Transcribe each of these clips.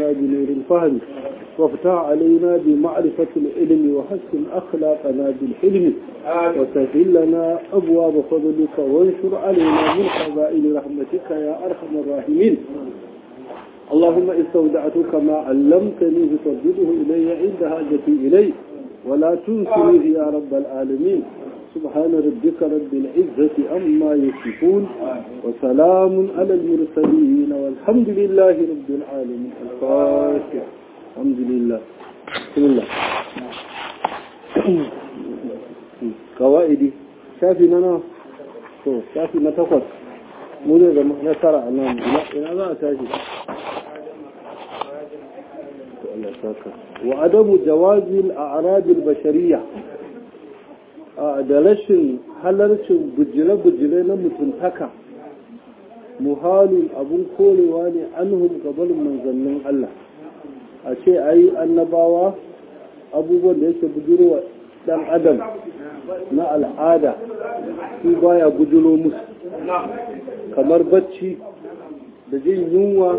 لنا بنور الفهم وافتح علينا بمعرفة العلم وحسن أخلاقنا بالحلم وسهل لنا أبواب فضلك وانشر علينا من خزائن رحمتك يا أرحم الراحمين. اللهم استودعتك ما علمتني فردده إلي عند حاجتي إليه ولا تنسنيه يا رب العالمين. سبحان ربك رب العزة عما يصفون وسلام على المرسلين والحمد لله رب العالمين. الفاتحة. الحمد لله. بسم الله. قواعدي شافي لنا شافي نتقص مولد نسرع نعم إلى ذا تاجي وعدم جواز الأعراض البشرية da rashin halarcin bujire-bujire na mutuntaka muhalun abun korewa ne anhum gabanin manzannin Allah a ce a yi annabawa abubuwan da yake bujirowa dan adam na al'ada su baya bujiro musu kamar bacci da jin yunwa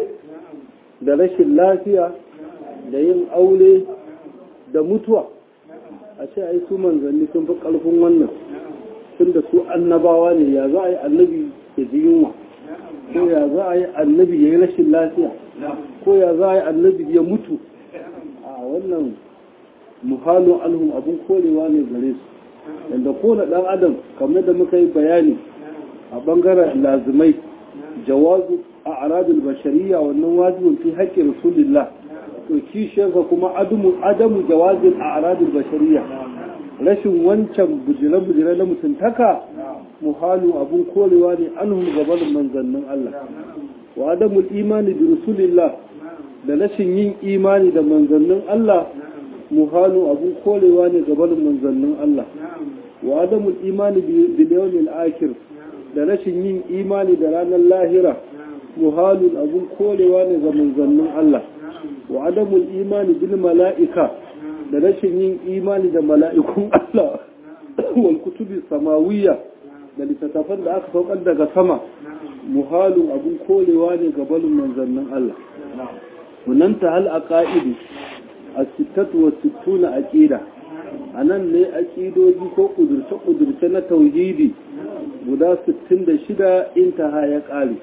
da rashin lafiya da yin aure da mutuwa a ce ai su manzanni sun fi ƙarfin wannan tun da su annabawa ne ya za a yi annabi ya ji yunwa ko ya za a yi annabi ya yi rashin lafiya ko ya za a yi annabi ya mutu a wannan muhalun alhum abin korewa ne gare su yadda kowane ɗan adam kamar da muka yi bayani a ɓangaren lazimai jawazu a aradul bashariya wannan wajibin fi haƙƙin rasulillah to kishiyarsa kuma adamu jawazin a aradul bashariya rashin wancan bujire-bujire na mutuntaka muhalu abun korewa ne anhum gabanin manzannin Allah wa adamul imani bi rasulillah da rashin yin imani da manzannin Allah muhalu abun korewa ne gabanin manzannin Allah wa adamul imani bil yawmil akhir da rashin yin imani da ranar lahira muhalun abun korewa ne ga manzannin Allah wa adamul imani bil mala'ika da rashin yin imani da mala'ikun Allah wal kutubi samawiyya da littattafan da aka saukar daga sama muhalun abun korewa ne ga balin manzannin Allah munanta hal aqaidi as-sittatu was-sittuna aqida anan ne aqidoji ko kudurce na tauhidi guda 66 intaha ya kare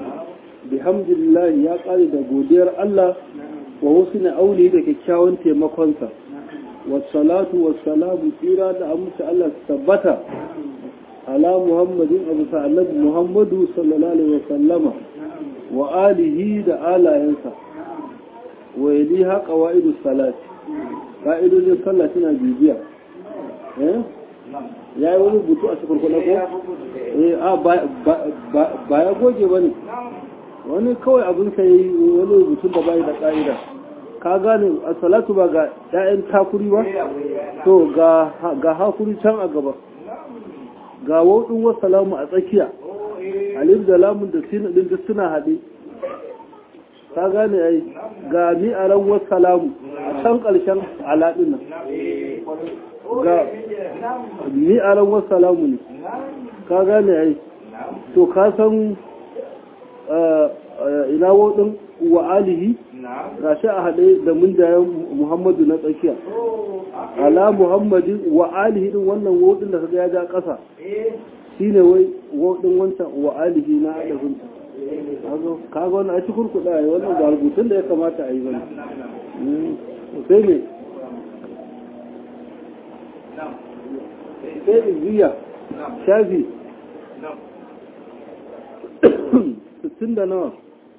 bihamdillah ya kare da godiyar Allah wa wasu na aure da kyakkyawan taimakonsa wasalatu wasalamu tsira da amince Allah su tabbata ala muhammadin abu sa'alab muhammadu sallallahu alaihi wasallama wa alihi da alayensa wa yali haƙa wa'idu salati ƙa'idojin sallah suna bibiya ya yi wani butu a cikin kula ko? ba ya goge ba ne wani kawai abin ka yi wani rubutun da bayi da ƙa'ida ka gane a salatu ba ga 'ya'yan takuri ba to ga hakuri can a gaba ga waɗin wasu lamu a tsakiya alif da lamun da sinadin duk suna haɗe ka gane ai ga mi'aran wasu lamu a can ƙarshen alaɗin nan ga mi'aran wasu lamu ne ka gane ai to ka san ina waɗin wa alihi ga shi a haɗe da mundayen muhammadu na tsakiya ala muhammadin wa alihi din wannan waɗin da kaga ya ja ƙasa shi ne wai waɗin wancan wa alihi na adabin kaga wannan a cikin kuɗa ya wannan ba rubutun da ya kamata a yi bane sai ne sai izziya shafi 60 da nawa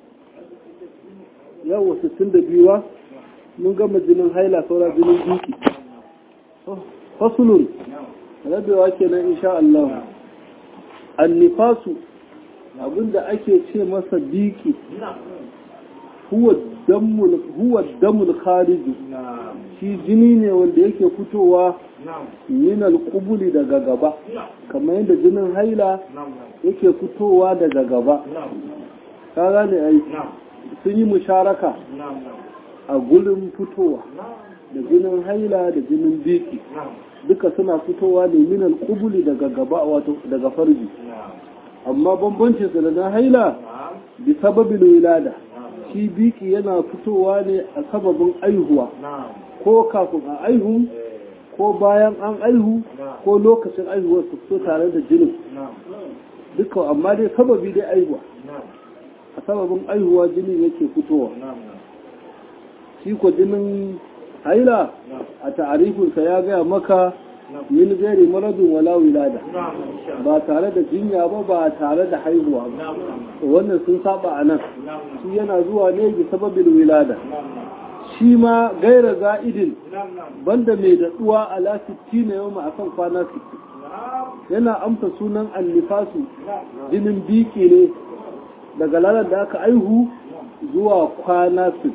yawa 62 wa mun gama jinin haila saura jinin biki fasulun rabewa kenan insha Allah annifasu abinda ake ce masa biki huwa damul kharij shi jini ne wanda yake fitowa min alqubuli daga gaba kamar yadda jinin haila yake fitowa daga gaba ka gane ai sun yi musharaka a gurin fitowa da jinin haila da jinin biki duka suna fitowa ne min alqubuli daga gaba wato daga farji amma bambancin su da na haila bi sababin wilada shi biki yana fitowa ne a sababin aihuwa ko kafin a aihu ko bayan an aihu ko lokacin aihuwar su fito tare da jinin duka amma dai sababi dai aihuwa a sababin aihuwa jinin yake fitowa shi ko jinin haila a ta'arifinsa ya gaya maka min gairi maradun wala wilada ba tare da jinya ba tare da haihuwa ba wannan sun saba a nan shi yana zuwa ne bi sababin wilada shi ma gaira za'idin banda mai daɗuwa ala 60 na yau akan kwana 60 yana amsa sunan annifasu jinin biki ne daga lalar da aka aihu zuwa kwana 60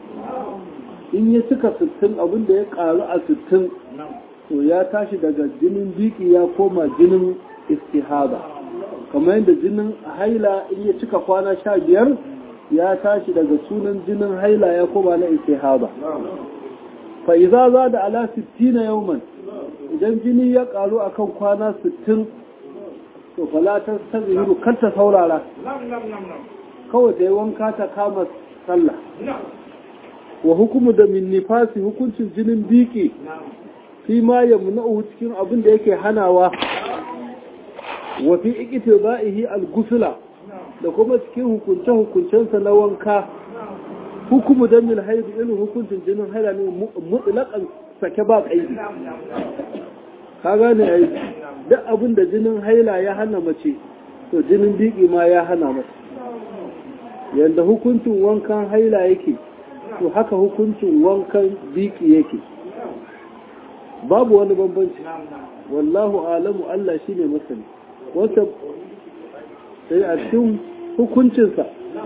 in ya cika 60 abinda ya karu a 60 to ya tashi daga jinin biki ya koma jinin istihaba kamar yadda jinin haila in ya cika kwana 15 ya tashi daga sunan jinin haila ya koma na istihaba fa idza zada ala 60 yawman idan jini ya karu akan kwana 60 to falatar tazihiru kanta saurara kawai da wanka ta kama sallah wa hukumu da min nifasi hukuncin jinin biki fi ma yamna'u cikin abin da yake hanawa wa fi iqtida'ihi al-ghusla da kuma cikin hukuncensa na wanka hukumu da min haid irin hukuncin jinin haila ne mutlaqan sake ba kaidi ka gane ai duk abin da jinin haila ya hana mace to jinin biki ma ya hana mace yanda hukuncin wankan haila yake to haka hukuncin wankan biki yake babu wani bambanci wallahu alamu Allah shine masani wata sai a cikin hukuncinsa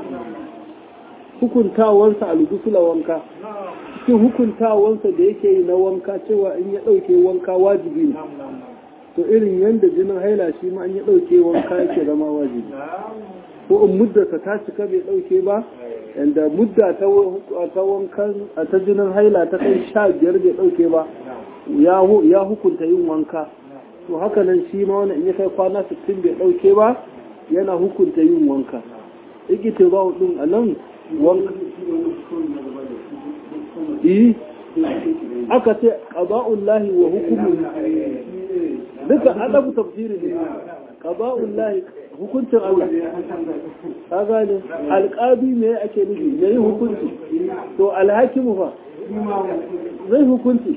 hukuntawansa al-ghusla wanka cikin hukuntawansa da yake yi na wanka cewa in ya dauke wanka wajibi ne to irin yanda jinin haila shi ma in ya dauke wanka yake zama wajibi ko in muddarsa ta cika bai dauke ba yanda mudda ta wankan ta jinin haila ta kai 15 bai dauke ba ya hukunta yin wanka to haka nan shi ma wani in ya kai kwana 60 bai dauke ba yana hukunta yin wanka ikite ba din anan wanka aka ce qada'ullahi wa hukmuhu duka adabu tafsiri ne qada'ullahi hukuncin Allah ka gane alqabi me ake nufi yayi hukunci to alhakimu fa zai hukunci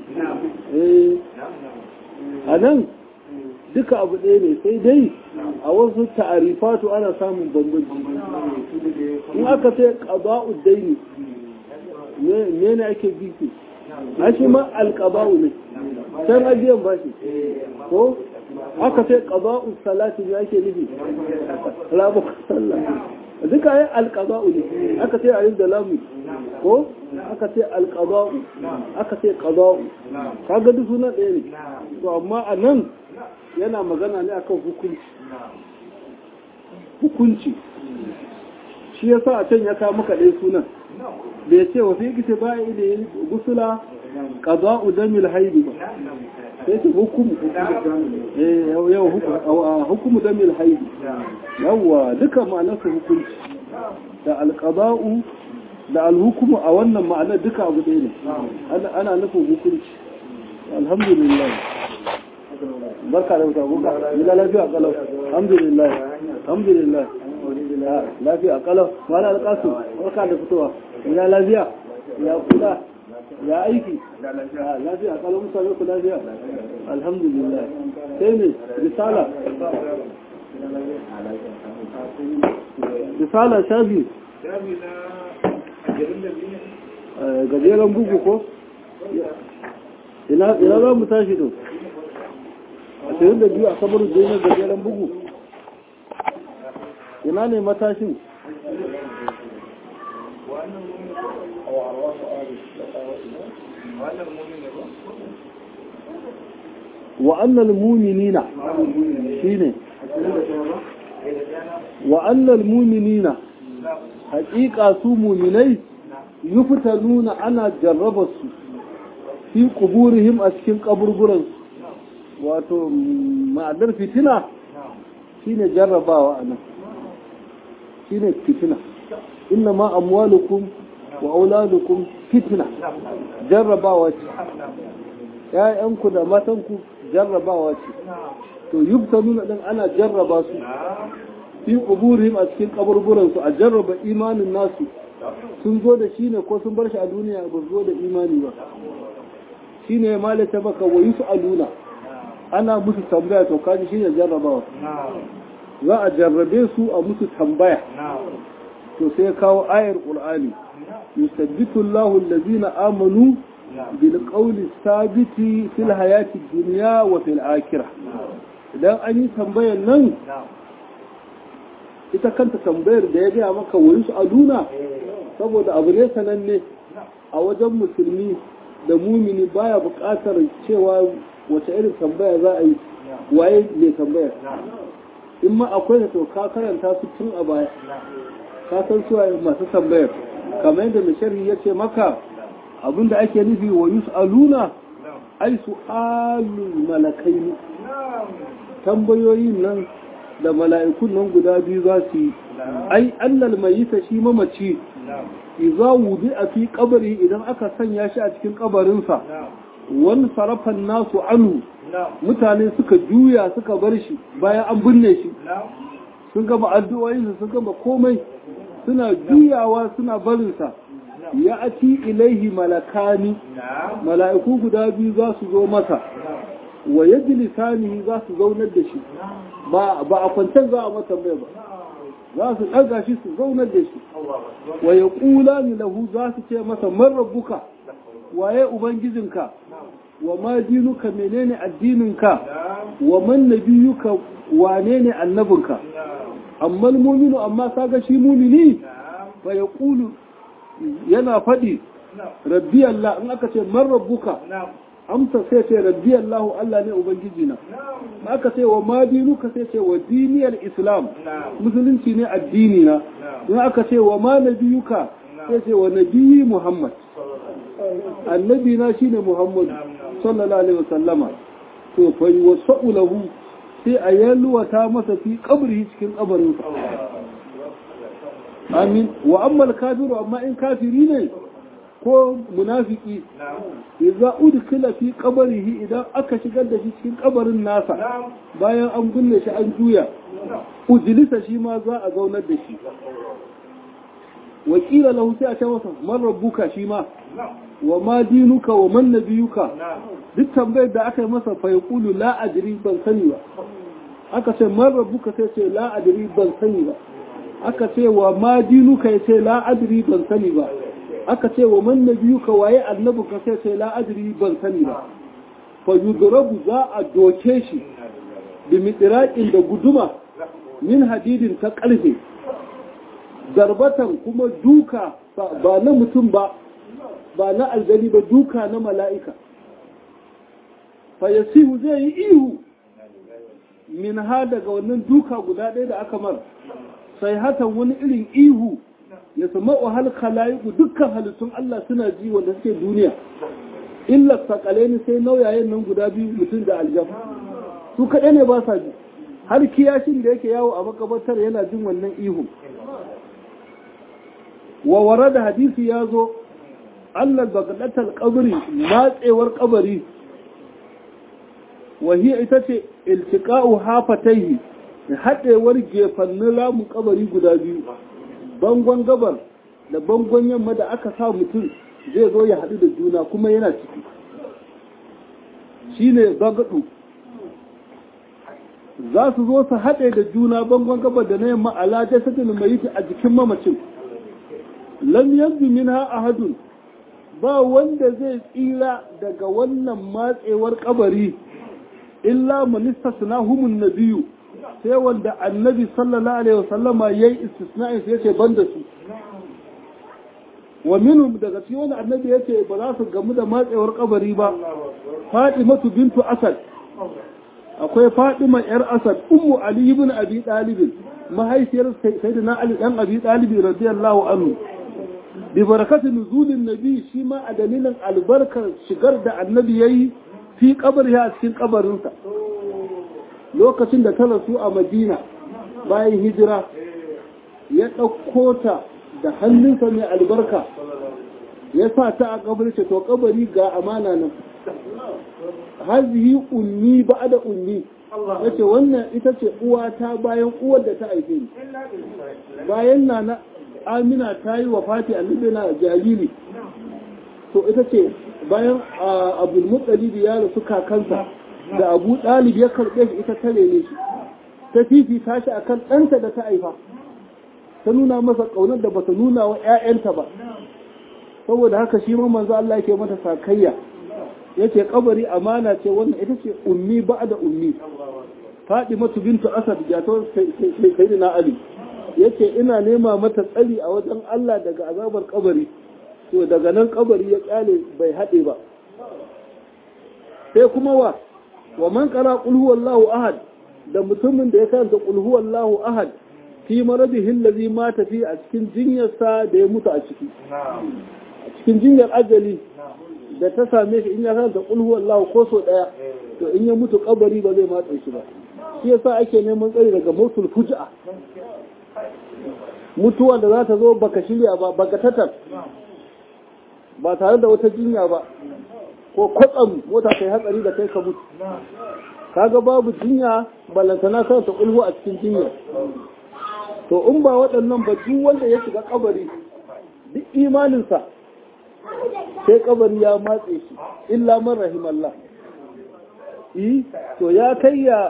anan duka abu ɗaya ne sai dai a wasu ta'arifatu ana samun bambanci in aka ce qada'ud daini me ne ake biki a shi ma alqaba'u ne sai ajiyan bashi ko aka ce qada'us salati ne ake nufi rabu sallah duka ai alqada'u ne aka ce ayin da lamu ko aka ce alqada'u aka ce qada'u kaga duk sunan ɗaya ne to amma anan yana magana ne akan hukunci shi yasa a can ya kawo maka ɗaya sunan bai ce wa fi gita ba ile gusula qada'u damil haidi ba sai ce hukumu damil haidi yawa duka ma'anar su hukunci da alqada'u da alhukumu a wannan ma'anar duka abu ɗaya ne ana nufin hukunci alhamdulillah barka da wuta buka ila lafiya kalau alhamdulillah lafiya kalau wala alqasu barka da fitowa ila lafiya ya kula ya aiki lafiya kalau musa ku lafiya alhamdulillah sai ne risala shafi gajeren bugu ko ina za mu tashi to 22 a sabar jini gajeren bugu ina ne matashin wa'annal muminina shine wa'annal muminina haƙiƙa su muminai yuftanuna ana jarraba su fi quburihim a cikin kaburburansu wato ma'adar fitina shine jarrabawa anan shine fitina inna ma amwalukum wa auladukum fitna jarrabawa ce ƴaƴanku da matanku jarrabawa ce to yubtanuna din ana jarraba su fi quburihim a cikin kaburburan su a jarraba imanin nasu sun zo da shi ne ko sun bar shi a duniya ba zo da imani ba shine malaka baka wa yusaluna ana musu tambaya to kaji shine jarrabawa za a jarrabe su a musu tambaya to sai kawo ayar qur'ani yusabbitu Allahu allazina amanu bil qawli sabiti fil hayati dunya wa fil akhirah idan an yi tambayar nan ita kanta tambayar da ya gaya maka wa yusaluna saboda abu ne sananne a wajen musulmi da mumini baya buƙatar cewa wace irin tambaya za a yi waye ne tambayar in ma akwai da to ka karanta su tun a baya ka san su masu tambayar kamar yadda mai sharhi ya ce maka abinda ake nufi wa yus'aluna ai su'alul malakaini tambayoyin nan da mala'ikun nan guda biyu za su yi ai annal mayyita shi mamaci idza wudi'a fi qabri idan aka sanya shi a cikin kabarinsa wani sarafan nasu anhu mutane suka juya suka bar shi bayan an binne shi sun gama addu'o'insu sun gama komai suna juyawa suna barinsa ya ati ilaihi malakani mala'iku guda biyu za su zo masa wa yajlisani za su zaunar da shi ba a kwantar za a masa mai ba za su ɗaga shi su zaunar da shi wa yaqulani lahu za su ce masa man rabbuka waye ubangijinka wa ma dinuka menene addininka wa man nabiyuka wane ne annabinka amma mu'minu amma kaga shi mu'mini fa yaqulu yana fadi rabbi Allah in aka ce man rabbuka amsa sai ce rabbi Allah Allah ne ubangijina aka ce wa ma dinuka sai ce wa diniyal islam musulunci ne addini na in aka ce wa ma nabiyuka sai ce wa nabiyyi muhammad annabi na shine muhammad sallallahu alaihi wasallama to fa yuwassu lahu sai a yalwata masa fi kabri cikin kabarin sa amin wa amma al-kafiru amma in kafiri ne ko munafiki idza udkhila fi qabrihi idan aka shigar da shi cikin kabarin nasa bayan an binne shi an juya ujlisa shi ma za a zaunar da shi wakila lahu sai a ce masa man rabbuka shi ma wa ma dinuka wa man nabiyuka duk tambayar da aka yi masa fa yaqulu la adri ban sani ba aka ce man rabbuka sai ce la adri ban sani ba aka ce wa ma dinuka ya ce la adri ban sani ba aka ce wa man nabiyuka waye annabuka sai ce la adri ban sani ba fa yudrabu za a doke shi bi mitraqin da guduma min hadidin ta karfe darbatan kuma duka ba na mutum ba na aljani ba duka na mala'ika fa yasihu zai yi ihu min ha daga wannan duka guda ɗaya da aka mar sai hatan wani irin ihu ya sama wahal khala'iku dukkan halittun Allah suna ji wanda suke duniya illa sakalaini sai nauyayen nan guda biyu mutum da aljan su kaɗai ne ba sa ji har kiyashin da yake yawo a makabartar yana jin wannan ihu wa warada hadisi ya zo Allah bagadatal qabri matsewar kabari wa hiya ita ce iltiqa'u hafatayhi hadewar gefannin ramu kabari guda biyu bangon gabar da bangon yamma da aka sa mutum zai zo ya haɗu da juna kuma yana ciki shine bagadu za su zo su haɗe da juna bangon gabar da na yamma ala jasadin mai a jikin mamacin lam yanzu minha ahadun ba wanda zai tsira daga wannan matsewar kabari illa man istasnahumun nabiyyu sai wanda annabi sallallahu alaihi wasallama yayi istisna'in sai yace banda su wa minhum daga cikin wanda annabi yace ba za su gamu da matsewar kabari ba Fatimatu bintu Asad akwai Fatima yar Asad ummu Ali ibn Abi Talib mahaifiyar sayyidina Ali dan Abi Talib radiyallahu anhu bi barakatun nuzulin nabi shi ma a dalilin albarkar shigar da annabi yayi fi kabari a cikin kabarinsa lokacin da ta rasu a Madina bayan hijira ya ɗauko ta da hannunsa mai albarka ya sa ta a kabari ce to kabari ga amana nan hazihi ummi ba'da ummi yace wannan ita ce uwata bayan uwar da ta haife ni bayan na Amina ta yi wafati annabi na jariri to ita ce bayan Abdul Muttalib ya rasu kakansa da Abu Talib ya karbe shi ita tare ne shi ta fifita shi akan ɗanta da ta haifa ta nuna masa ƙaunar da bata nuna wa ƴaƴanta ba saboda haka shi ma manzo Allah yake mata sakayya yace kabari amana ce wannan ita ce ummi ba'da ummi Fadimatu bintu Asad jato sayyidina Ali yace ina nema mata tsari a wajen Allah daga azabar kabari to daga nan kabari ya kyale bai hade ba sai kuma wa man qara qul huwallahu ahad da mutumin da ya karanta qul huwallahu ahad fi maradihi allazi mata fi a cikin jinyarsa da ya mutu a ciki a cikin jinyar ajali da ta same shi in ya karanta qul huwallahu ko so daya to in ya mutu kabari ba zai matsa shi ba shi yasa ake neman tsari daga mautul fuj'a mutuwa da za ta zo baka shirya ba baka tatar ba tare da wata jinya ba ko kwatsam mota kai hatsari da kai ka mutu kaga babu jinya balantana kan ta kulhu a cikin jinya to in ba waɗannan ba duk wanda ya shiga kabari duk imaninsa sai kabari ya matse shi illa man rahimallah to ya kai ya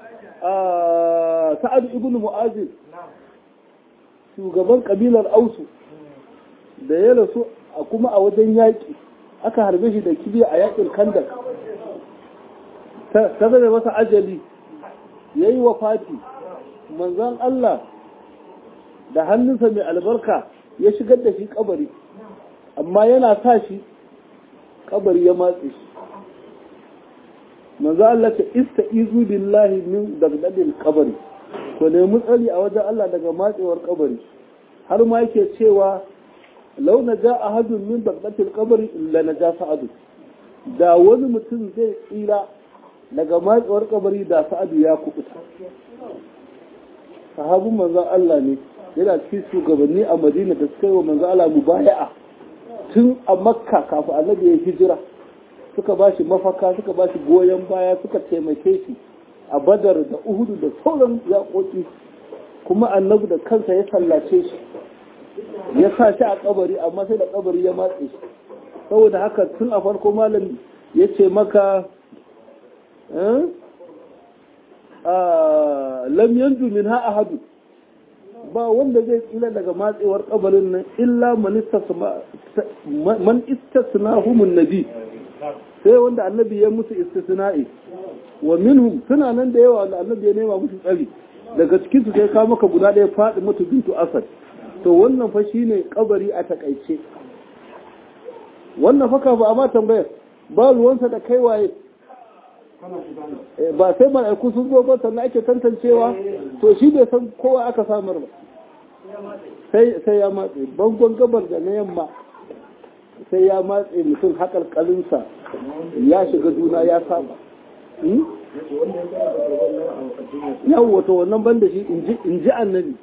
Sa'ad ibn Mu'azib shugaban kabilar Ausu da ya rasu kuma a wajen yaƙi aka harbe shi da kibiya a yaƙin Kandak ta zama masa ajali yayi wafati manzon Allah da hannunsa mai albarka ya shigar da shi kabari amma yana sa shi kabari ya matse shi manzo Allah ta istaizu billahi min dagdadil qabri ko ne mutsali a wajen Allah daga matsewar kabari har ma yake cewa law naja ahadun min dagdadil qabri illa naja sa'adu da wani mutum zai tsira daga matsewar kabari da sa'adu ya kubuta sahabin manzo Allah ne yana cikin shugabanni a Madina da suka yi wa manzo Allah mubaya'a tun a Makka kafin Annabi ya hijira suka ba shi mafaka suka ba shi goyon baya suka taimake shi a Badar da Uhudu da sauran yaƙoƙi kuma Annabi da kansa ya sallace shi ya sa shi a kabari amma sai da kabari ya matse shi saboda haka tun a farko malam ya ce maka lam yanzu min ha ahadu ba wanda zai tsira daga matsewar kabarin nan illa man istasnahumun nabi sai wanda annabi ya musu istisna'i wa minhum suna nan da yawa da annabi ya nema musu tsari daga cikin su sai ka maka guda ɗaya faɗi mutu bintu Asad to wannan fa shine kabari a takaice wannan fa ka ba amma tambayar ba ruwansa da kai waye ba sai mala'iku sun zo ba sannan ake tantancewa to shi bai san kowa aka samar ba sai ya matse bangon gabar da na yamma sai ya matse mutum haƙarƙarinsa ya shiga juna ya saba yau wato wannan ban da shi in ji annabi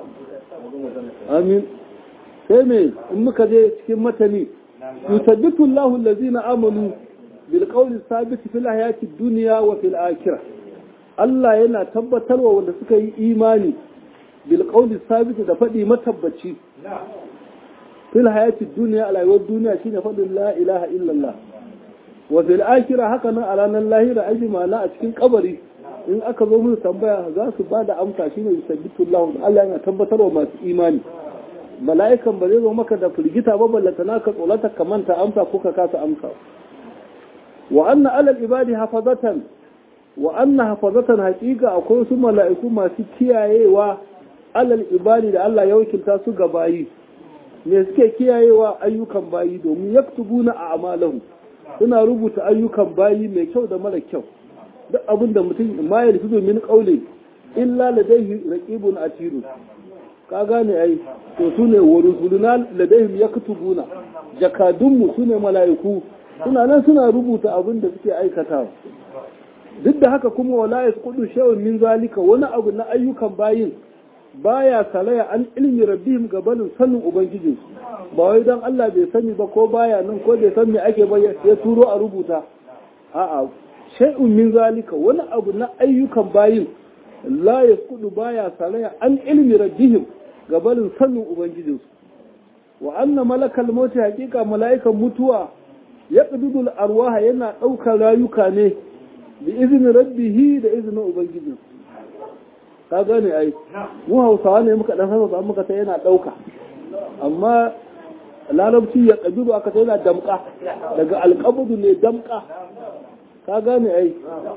amin sai me in muka je cikin matani yusabbitu Allahu allazina amanu bil qawli sabit fil hayati dunya wa fil akhirah Allah yana tabbatarwa wanda suka yi imani bil qawli sabit da fadi matabbaci fil hayati dunya a rayuwar duniya shine fadin la ilaha illallah wa fil akhirah haka nan a ranar lahira aji ma'ana a cikin kabari in aka zo musu tambaya za su ba da amsa shine yusabbitu Allah Allah yana tabbatarwa masu imani mala'ikan ba zai zo maka da firgita ba ballatana ka tsolata ka manta amsa ko ka kasa amsa wa anna alal ibadi hafazatan wa anna hafazatan haqiqa akwai su mala'iku masu kiyayewa alal ibadi da Allah ya wakilta su ga bayi me suke kiyayewa ayyukan bayi domin yaktubuna a'malahum suna rubuta ayyukan bayi mai kyau da mara kyau duk abin da mutum ma ya rubuta min qawli illa ladayhi raqibun atid ka gane ai to sune wa rusuluna ladayhim yaktubuna jakadunmu sune mala'iku suna nan suna rubuta abin da suke aikatawa duk da haka kuma wala yasqudu shay'un min zalika wani abu na ayyukan bayin baya salaya an ilmi rabbihim gabanin sanin ubangijinsu ba wai dan Allah bai sani ba ko baya nan ko bai san me ake ba ya turo a rubuta a'a shay'un min zalika wani abu na ayyukan bayin la yasqudu baya salaya an ilmi rabbihim gabanin sanin ubangijinsu wa anna malakal maut haqiqa mala'ikan mutuwa yaqbidul arwaha yana daukar rayuka ne bi izinin rabbihi da izinin ubangijinsu ka gane ai mu Hausawa ne muka dan hausa muka ta yana dauka amma larabci ya kabiru aka ta yana damka daga alqabdu ne damka ka gane ai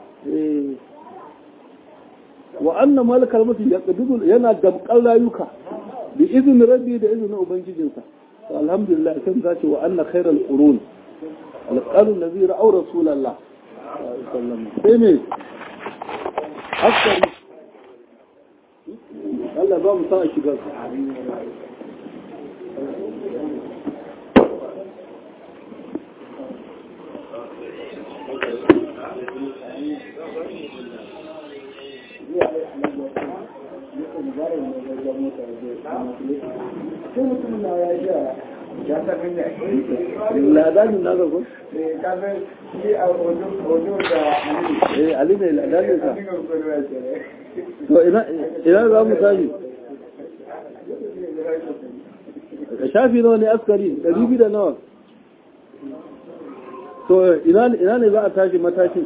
wa anna malakal maut yaqbidu yana damkar rayuka bi izinin rabbi da izinin ubangijinsa to alhamdulillah sai zace wa anna khairal qurun alqalul ladhi ra'aw rasulullah sallallahu alaihi wasallam sai ne askari Allah ba mu sa shiga ladanin na zago? Ali ne ladanin sa to ina za mu tashi shafi nawa ne askari 200 da nawa to ina ne za a tashi matakin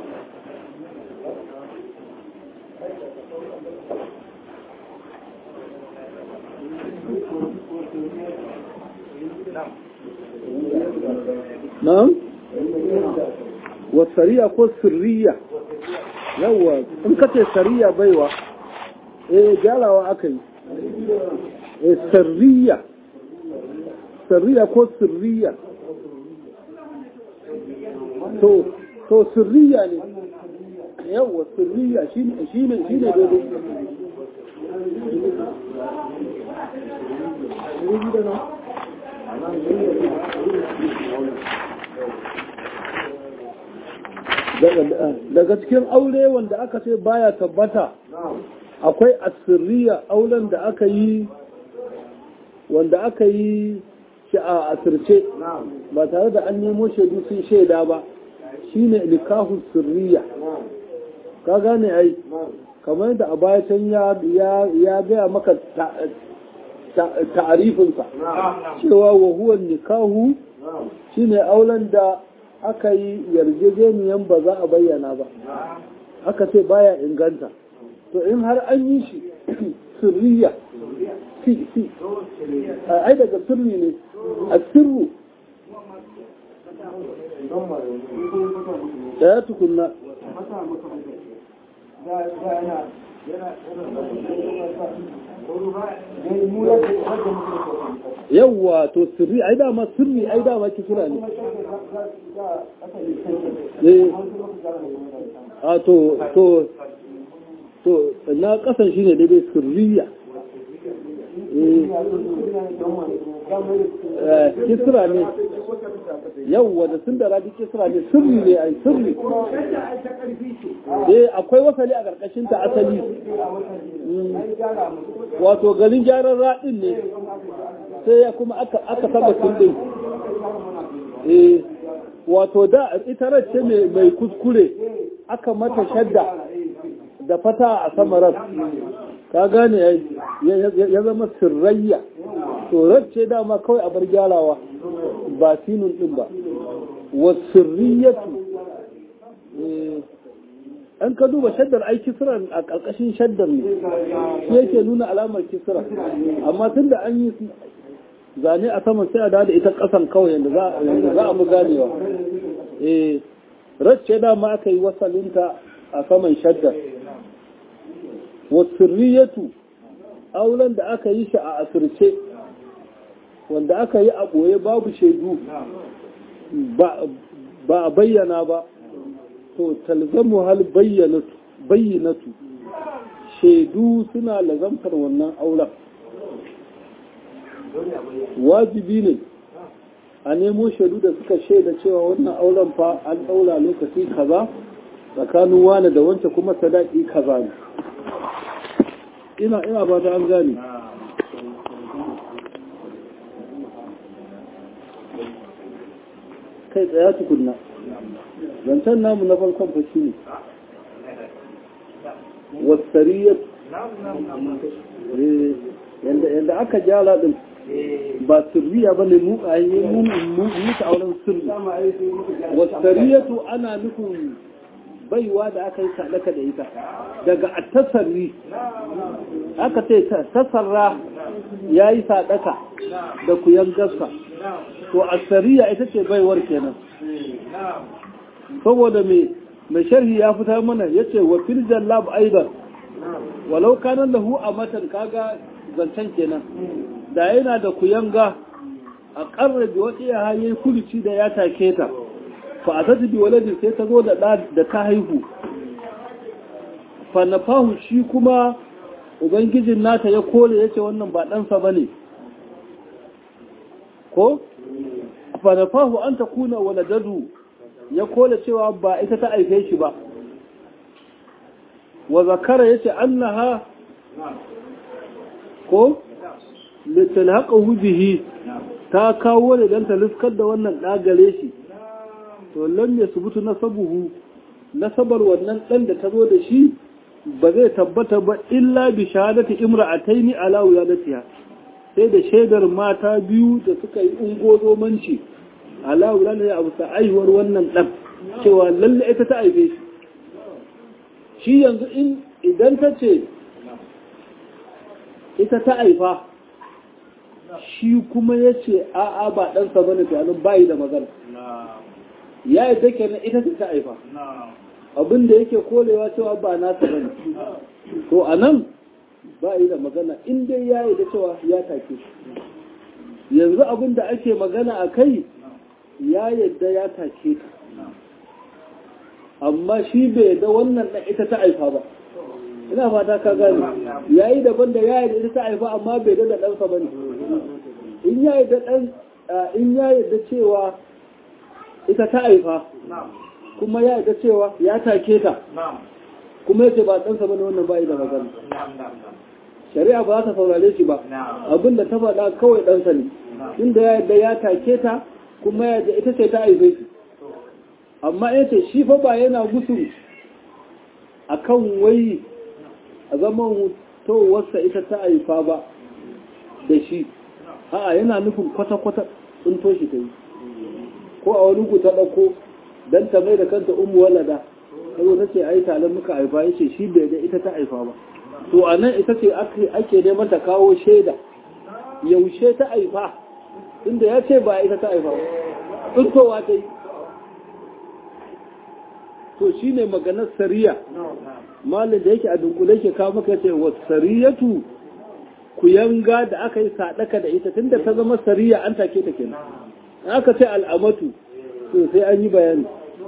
na'am wasariya ko sirriya yawa in kace sariya baiwa gyarawa aka yi sirriya ko sirriya to sirriya ne yawa sirriya shine daidai daga cikin aure wanda aka ce baya tabbata akwai asirriya auren da aka yi wanda aka yi shi a asirce ba tare da an nemo shaidu sun shaida ba shine nikahun sirriya ka gane ai kamar da a baya can ya gaya maka ta'arifinsa cewa wa huwa nikahu shine auren da aka yi yarjejeniyan ba za a bayyana ba aka ce baya inganta to in har an yi shi sirriya ai daga sirri ne a sirru da ya tukunna yawwa to sirri ai dama sirri ai dama kisura ne a to na kasan shine daidai sirriya kisra ne yawwa da sun da rabi kisra ne sirri ne ai sirri akwai wasali a karkashin ta asali wato garin gyaran raɗin ne sai ya kuma aka saba sirrin wato da ita race mai kuskure aka mata shadda da fata a samarar ka gane ya zama sirrayya to race dama kawai a bar gyarawa ba sinun din ba wa sirriyatu an ka duba shaddar ai kisra a ƙarƙashin shaddar ne shi yake nuna alamar kisra amma tunda an yi zane a saman sai a da ita ƙasan kawai yadda za a mu ganewa racce dama aka yi wasalinta a saman shaddar wasirriyatu auren da aka yi shi a asirce wanda aka yi a ɓoye babu shaidu ba a bayyana ba to talzamu hal bayyanatu shaidu suna lazamtar wannan auren wajibi ne a nemo shaidu da suka shaida cewa wannan auren fa an ɗaura lokaci kaza tsakanin wane da wance kuma sadaki kaza ne ina ba ta an gane. Kai tsaya tukunna zancen namu na farkon fashi ne wasariyar yadda aka jala din ba sirriya ba ne muka auren sirri wasariyatu ana nufin baiwa da aka yi sadaka da ita daga a tasarri aka ce tasarra ya yi sadaka da kuyan gasa to asariya ita ce baiwar kenan saboda mai sharhi ya fitar mana ya ce wa fil jallab aidan walau kanan lahu a matan kaga zancen kenan da yana da kuyanga a karrabi wata ya haye kulici da ya take ta fa a zata bi waladi sai ta zo da ta haihu fa nafahu shi kuma ubangijin nata ya kore ya ce wannan ba ɗansa ba ne ko fanafahu an ta kuna waladadu ya kola cewa ba ita ta aife shi ba wa zakara yace annaha ko litalhaqahu bihi ta kawo ne dan ta liskar da wannan dagare shi to lam yasbutu nasabuhu nasabar wannan dan da ta zo da shi ba zai tabbata ba illa bi shahadati imra'ataini ala wiladatiha sai da shaidar mata biyu da suka yi ungozomanci ala wiladatiha abu ta aihuwar wannan dan cewa lalle ita ta aife shi yanzu idan ta ce ita ta aifa shi kuma ya ce a'a ba ɗansa ba ne tunanin bayi da magana ya yi take na ita ta aifa abinda yake kolewa cewa ba nasa ba ne to a nan ba yi da magana inda ya yi da cewa ya take yanzu abinda ake magana a kai ya yadda ya take ta amma shi bai da wannan ɗan ita ta aifa ba ina fata ka gani ya yi daban da ya yi da ita ta aifa amma bai da ɗansa ba ne in ya yi da cewa ita ta aifa kuma ya yi da cewa ya take ta kuma ya ce ba ɗansa ba ne wannan ba yi da magana shari'a ba za ta saurare shi ba abinda ta faɗa kawai ɗansa ne inda ya yi da ya take ta kuma ya ita ce ta aife shi amma ya ce shi fa ba yana musu a kan wai a zaman towarsa ita ta haifa ba da shi a'a yana nufin kwata-kwata tsinto shi ta yi ko a wani ku ta ɗauko don ta mai da kanta umu walada kazo ta ce ai talar muka haifa ya ce shi bai da ita ta haifa ba to a nan ita ce ake neman ta kawo shaida yaushe ta haifa inda ya ce ba ita ta haifa ba tsintowa ta yi to shi ne maganar sariya malin da yake a dunkule ke kawo maka ce wa sariyatu ku yanga da aka yi sadaka da ita tunda ta zama sariya an take ta kenan aka ce al'amatu to sai an yi bayani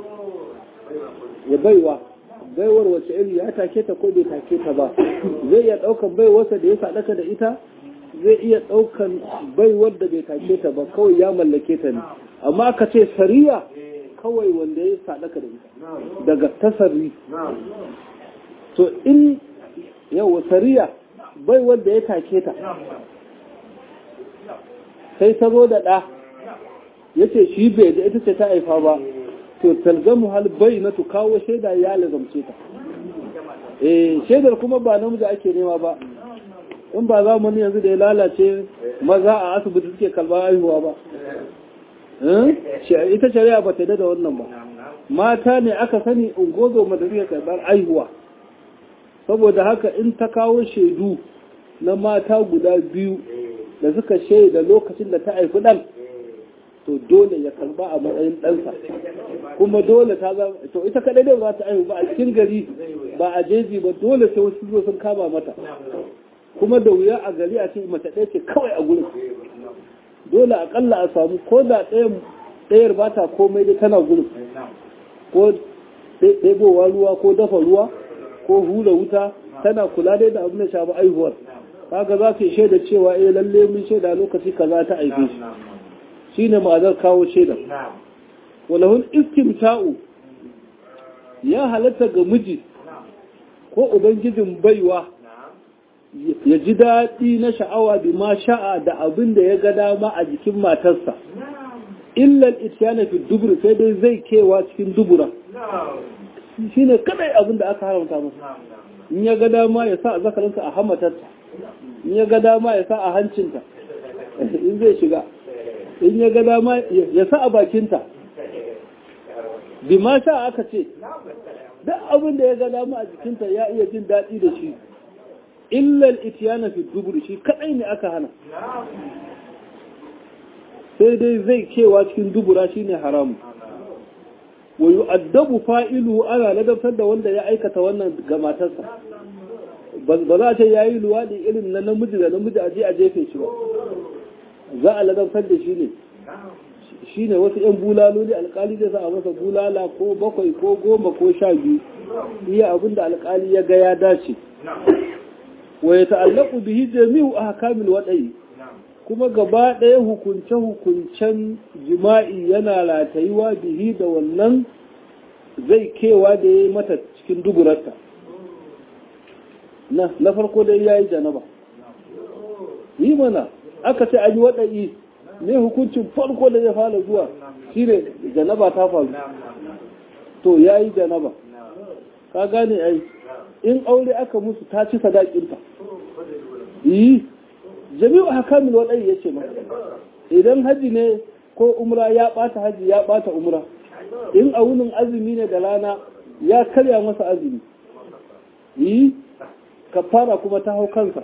ya baiwar wace iri ya take ta ko bai take ta ba zai iya daukan baiwarsa da ya sadaka da ita zai iya daukan baiwar da bai take ta ba kawai ya mallake ta ne amma aka ce sariya kawai wanda ya sadaka da ita daga tasarri to in yawa sariya bai wanda ya take ta sai ta zo da ɗa ya ce shi bai da ita ce ta haifa ba to talgamu hal bai na kawo shaida ya lazamce ta shaidar kuma ba namiji ake nema ba in ba zamani yanzu da ya lalace maza a asibiti suke kalbar haihuwa ba ita shari'a ba ta da wannan ba mata ne aka sani ungozo mata suke karɓar aihuwa saboda haka in ta kawo shaidu na mata guda biyu da suka shaida lokacin da ta haifi ɗan to dole ya karba a matsayin ɗansa kuma dole ta zama to ita kaɗai dai za ta haihu ba a cikin gari ba a jeji ba dole sai wasu zo sun kama mata kuma da wuya a gari a cikin mace ɗaya ce kawai a gurin dole akalla a samu ko da ɗayar ba ta komai dai tana gurin ko ɗebowa ruwa ko dafa ruwa ko hula wuta tana kula dai da abin da shafi aihuwar kaga za su shaida cewa lalle mun shaida lokaci kaza ta aife shi shine ma'anar kawo shaida walahun istimta'u ya halatta ga miji ko ubangijin baiwa ya ji daɗi na sha'awa bi ma sha'a da abin da ya ga dama a jikin matarsa illal ityana fi dubur sai dai zai kewa cikin dubura shine kadai abin da aka haramta masa in ya ga dama ya sa a zakarinsa a hamatarta in ya ga dama ya sa a hancinta in zai shiga in ya ga dama ya sa a bakinta bi ma sha aka ce duk abin da ya ga dama a jikinta ya iya jin daɗi da shi illal ityana fi dubur shi kadai ne aka hana sai dai zai kewa cikin dubura shine haramu wa yu'addabu fa'ilu ana ladabtar da wanda ya aikata wannan ga matarsa ba za a ce yayi luwadi irin na namiji da namiji aje a jefe shi ba za a ladabtar da shi ne shine wasu yan bulaloli alkali zai sa a masa bulala ko 7 ko 10 ko 12 iya abinda alkali ya ga ya dace wa yata'allaqu bihi jami'u ahkamil wada'i kuma gaba ɗaya hukunce-hukuncen jima'i yana ratayuwa bihi da wannan zai kewa da ya yi mata cikin duburarta na farko dai ya yi janaba yi mana aka ce an yi waɗa'i ne hukuncin farko da zai fara zuwa shi ne janaba ta faru to ya yi janaba ka gane ai in aure aka musu ta ci sadakinta yi jami'u hakamin waɗai ya ce maka idan haji ne ko umra ya ɓata haji ya ɓata umra in a wunin azumi ne da rana ya karya masa azumi yi kafara kuma ta hau kansa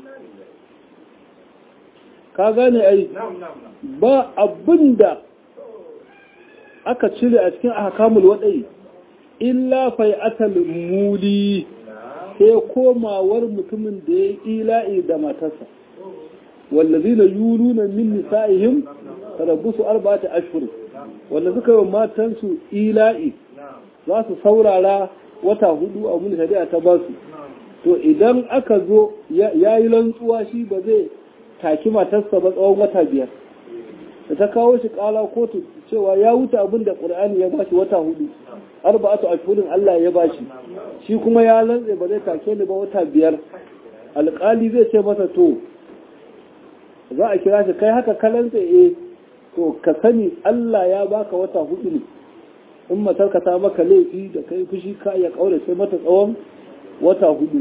ka gane ai ba abinda aka cire a cikin ahkamul waɗai illa fai'atal muli sai komawar mutumin da ya yi ila'i da matarsa wallazina yuluna min nisa'ihim tarabbusu 4 ashhur wanda suka yi matansu ila'i za su saurara wata 4 a mun shari'a ta basu to idan aka zo yayi rantsuwa shi ba zai taki matarsa ba tsawon wata 5 da ta kawo shi kala kotu cewa ya wuce abin da Qur'ani ya bashi wata 4 4 ashhurin Allah ya bashi shi kuma ya lantse ba zai take ni ba wata 5 alƙali zai ce masa to za a kira shi kai haka kalanta to ka sani Allah ya baka wata 4 ne in matarka ta maka laifi da kai fushi ka ya kaure sai mata tsawon wata 4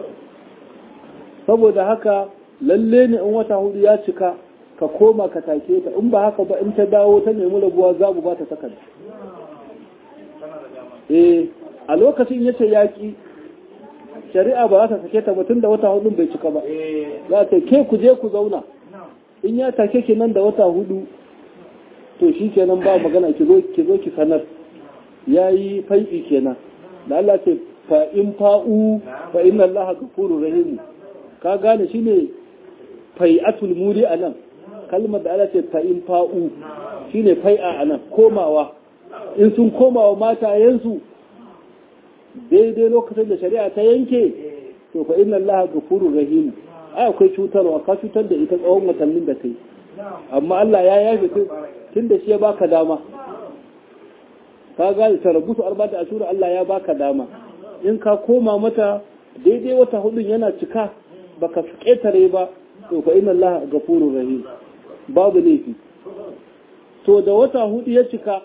saboda haka lalle ne in wata 4 ya cika ka koma ka take ta in ba haka ba in ta dawo ta nemi rabuwa za mu ba ta takarda a lokacin yace yaki shari'a ba za ta sake ta ba tun da wata 4 bai cika ba za ta ke ku je ku zauna in ya take ki nan da wata 4 to shi kenan ba magana ki zo ki sanar yayi fai'i kenan da Allah ce fa in fa'u fa inna Allah ghafurur rahim ka gane shine fai'atul muri anan kalmar da Allah ce fa in fa'u shine fai'a anan komawa in sun komawa matayensu daidai lokacin da shari'a ta yanke to fa inna Allah ghafurur rahim ai akwai cutarwa ka cutar da ita tsawon watannin da kai amma Allah ya yafe tun da shi ya baka dama ka ga tarabbusu 4 ashhur Allah ya baka dama in ka koma mata daidai wata 4 yana cika baka ketare ba to fa inna Allah ghafurur rahim babu laifi to da wata 4 ya cika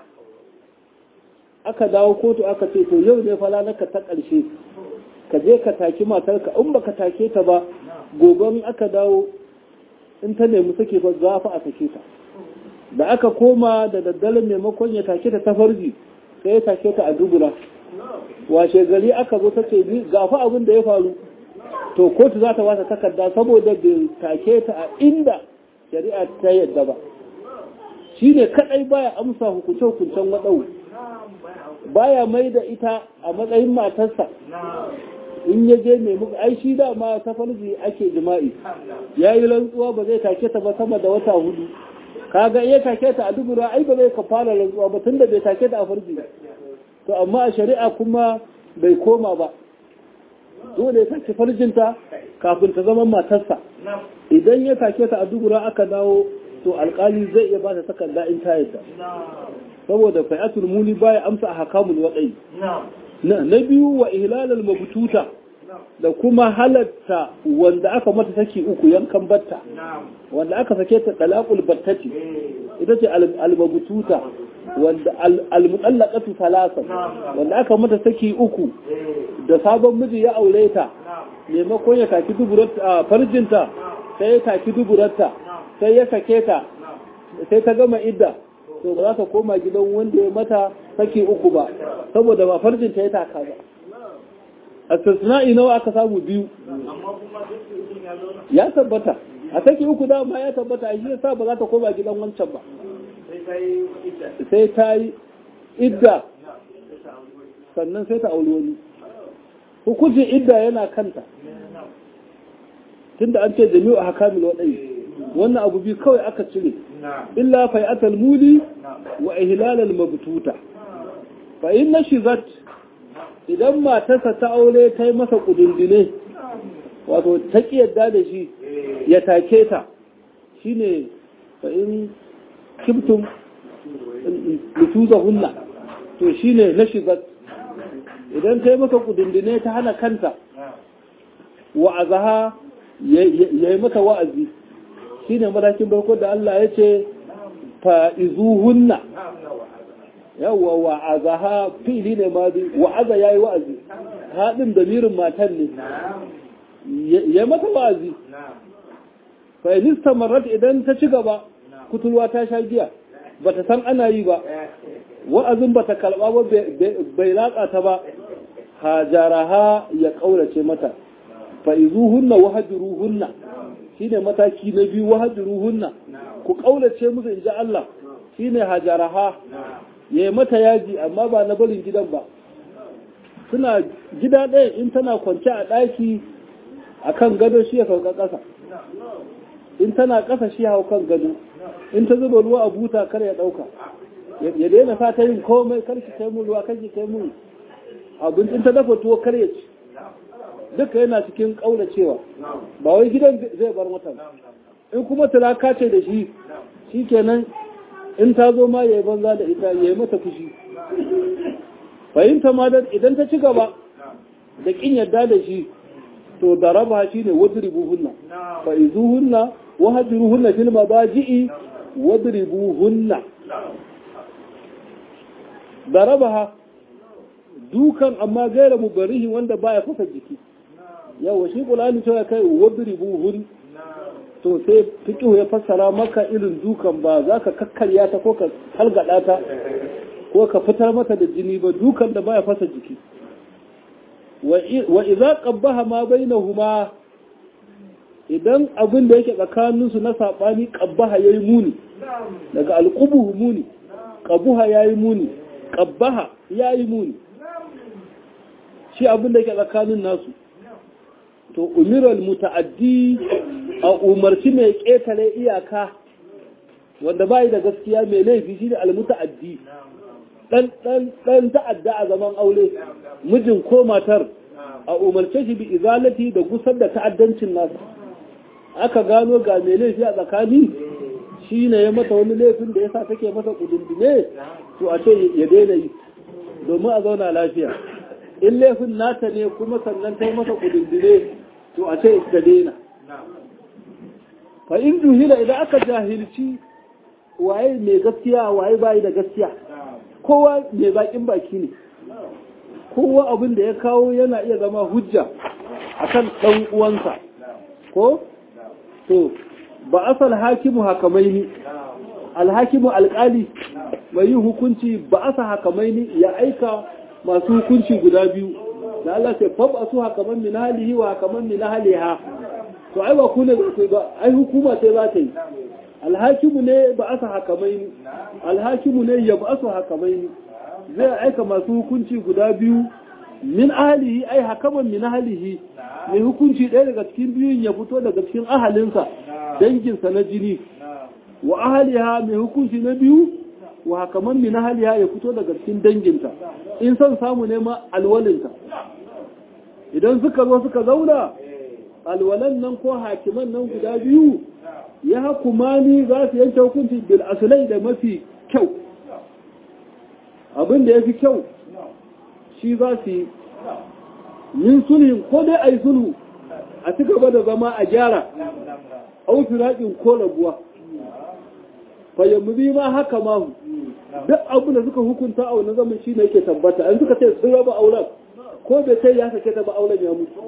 aka dawo kotu aka ce to yau ne fa naka ta ƙarshe ka je ka taki matarka in baka take ta ba gobe aka dawo in ta nemi sake fa za fa a sake ta da aka koma da daddare maimakon ya take ta farji sai ya take ta a dubura washe gari aka zo ta ce ga fa abin da ya faru to kotu za ta wata takarda saboda bai take ta a inda shari'a ta yadda ba shine kadai baya amsa hukuncen wadau baya mai da ita a matsayin matarsa in ya je mai muku ai shi dama ta farji ake jima'i ya yi rantsuwa ba zai take ta ba sama da wata 4 kaga iya take ta a dubura ai ba zai ka fara rantsuwa ba tunda bai take ta a farji to amma a shari'a kuma bai koma ba dole ya take farjinta kafin ta zama matarsa idan ya take ta a dubura aka dawo to alkali zai iya ba ta takarda in ta yadda saboda fai'atul muni baya amsa a hakamul wadai na biyu wa ihlalal mabtuta da kuma halatta wanda aka mata saki uku yankan batta wanda aka sake ta talaqul battati ita ce almabututa wanda almutallaqatu thalatha wanda aka mata saki uku da sabon miji ya aure ta maimakon ya taki duburarta farjinta sai ya taki duburarta sai ya sake ta sai ta gama idda to ba za ta koma gidan wanda ya mata saki uku ba saboda ba farjinta ya taka ba astisna'i nawa aka samu biyu ya tabbata a saki uku dama ya tabbata shi yasa ba za ta koma gidan wancan ba sai ta yi idda sannan sai ta auri wani hukuncin idda yana kanta tunda an ce jami'u hakamil wadai wannan abu biyu kawai aka cire illa fai'atal muli wa ihlalal mabtuta fa in nashizat idan matarsa ta aure ta yi masa kudundune wato ta kiyarda da shi ya take ta shine fa in kibtum hunna to shine nashizat idan ta yi masa kudundune ta hana kanta wa'azaha yayi mata wa'azi shine matakin farko da Allah ya ce fa'izuhunna yawwa wa'azaha fili ne mazi wa'aza yayi wa'azi haɗin damirin matan ne ya mata wa'azi fa in istamarat idan ta ci gaba kutulwa ta sha giya bata san ana yi ba wa'azin bata kalba ba bai latsa ta ba hajaraha ya kaurace mata fa izuhunna wahjuruhunna shine mataki na biyu wahjuruhunna ku kaurace musu inji Allah shine hajaraha ya mata yaji amma ba na barin gidan ba suna gida ɗaya in tana kwance a ɗaki a kan gado shi ya sauka ƙasa in tana ƙasa shi hau kan gado in ta zuba ruwa a buta kar ya ɗauka ya daina sa ta yin komai kar ki kai mu ruwa kar ki kai mu abincin ta dafa tuwo kar ya ci duka yana cikin ƙauracewa ba wai gidan zai bar mata in kuma talaka ce da shi shikenan in ta zo ma yayi banza da ita yayi mata fushi fahimta ma idan ta ci gaba da kin yadda da shi to daraba shine wadribuhunna fa izuhunna wa hajruhunna fil mabaji'i wadribuhunna darabaha dukan amma gaira mubarihi wanda baya fasa jiki yawa shi Qur'ani cewa kai wadribuhun to sai fiqhu ya fassara maka irin dukan ba za ka kakkarya ta ko ka talgada ta ko ka fitar mata da jini ba dukan da baya fasa jiki wa idza qabbaha ma bainahuma idan abin da yake tsakanin su na sabani qabbaha yayi muni daga alqubuhu muni qabuha yayi muni qabbaha yayi muni shi abin da yake tsakanin nasu to umiral muta'addi a umarci mai ƙetare iyaka wanda bai da gaskiya mai laifi shi da almuta'addi dan ta'adda a zaman aure mijin ko matar a umarce shi bi izalati da gusar da ta'addancin nasa aka gano ga mai laifi a tsakani shi ne ya mata wani laifin da yasa take masa kudundune to a ce ya daina yi domin a zauna lafiya in laifin nata ne kuma sannan ta yi masa kudundune to a ce ta daina fa in juhila idan aka jahilci waye mai gaskiya waye bai da gaskiya kowa mai bakin baki ne kowa abin da ya kawo yana iya zama hujja akan dan uwansa ko to ba asal hakimu hakamaini alhakimu alqali mai hukunci ba asa hakamaini ya aika masu hukunci guda biyu da Allah sai fa asu hakaman min halihi wa hakaman min haliha to ai ba ku ne ba ai hukuma sai za ta yi alhakimu ne ba asa hakamaini alhakimu ne ya ba asu hakamaini zai aika masu hukunci guda biyu min ahlihi ai hakaman min ahlihi mai hukunci ɗaya daga cikin biyun ya fito daga cikin ahalinsa danginsa na jini wa ahliha mai hukunci na biyu wa hakaman min ahliha ya fito daga cikin danginta in son samu ne ma alwalinta idan suka zo suka zauna alwalan nan ko hakiman nan guda biyu ya hakumani za su yanke hukunci bil aslai da mafi kyau abin da ya fi kyau shi za su yi min sulhin ko dai ai sulhu a ci gaba da zama a gyara au firaqin ko rabuwa fa yamdi ma haka ma duk abu da suka hukunta a wannan zaman shine yake tabbata an suka ce sun raba auren ko bai sai ya sake ta ba auren ya mutu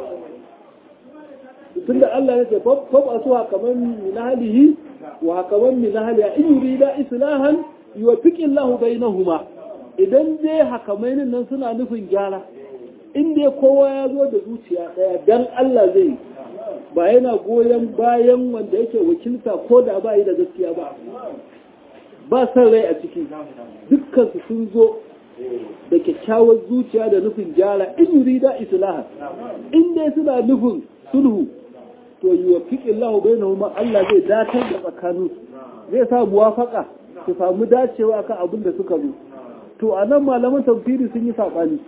tunda Allah ya ce fab asuha kaman min ahlihi wa kaman min ahliha in yurida islahan yuwaffiqillahu bainahuma idan dai hakamainin nan suna nufin gyara in dai kowa ya zo da zuciya daya dan Allah zai ba yana goyon bayan wanda yake wakilta ko da ba yi da gaskiya ba san rai a ciki dukkan su sun zo da kyakkyawar zuciya da nufin gyara in yurida islahan in dai suna nufin sulhu to yuwaffiqillahu bainahuma Allah zai datar da tsakanin zai sa muwafaka su samu dacewa kan abin da suka zo to anan malaman tafsiri sun yi sabani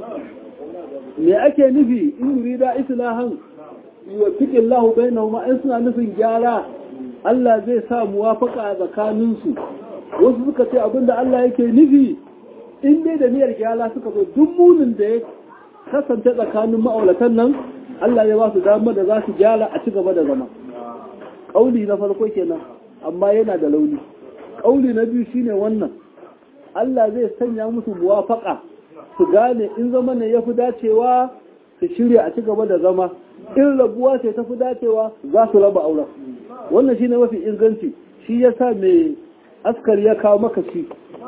me ake nufi in yurida islahan yuwaffiqillahu bainahuma in suna nufin gyara Allah zai sa muwafaka a tsakanin su wasu suka ce abinda Allah yake nufi in dai da niyyar gyara suka zo duk munin da ya kasance tsakanin ma'auratan nan Allah ya ba su damar da za su gyara a ci gaba da zama. Ƙauli na farko kenan, amma yana da launi. Ƙauli na biyu shine wannan. Allah zai sanya musu muwafaƙa su gane in zama ne ya fi dacewa su shirya a ci gaba da zama. In rabuwa ce ta fi dacewa za su raba auren. Wannan shine mafi inganci. Shi ya sa mai askar ya kawo maka shi.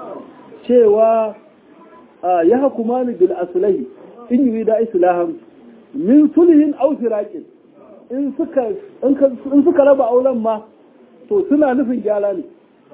Cewa ya hakumani bil aslahi in yi da islahan min sulhin aw firaqin in suka raba auren ma to suna nufin gyara ne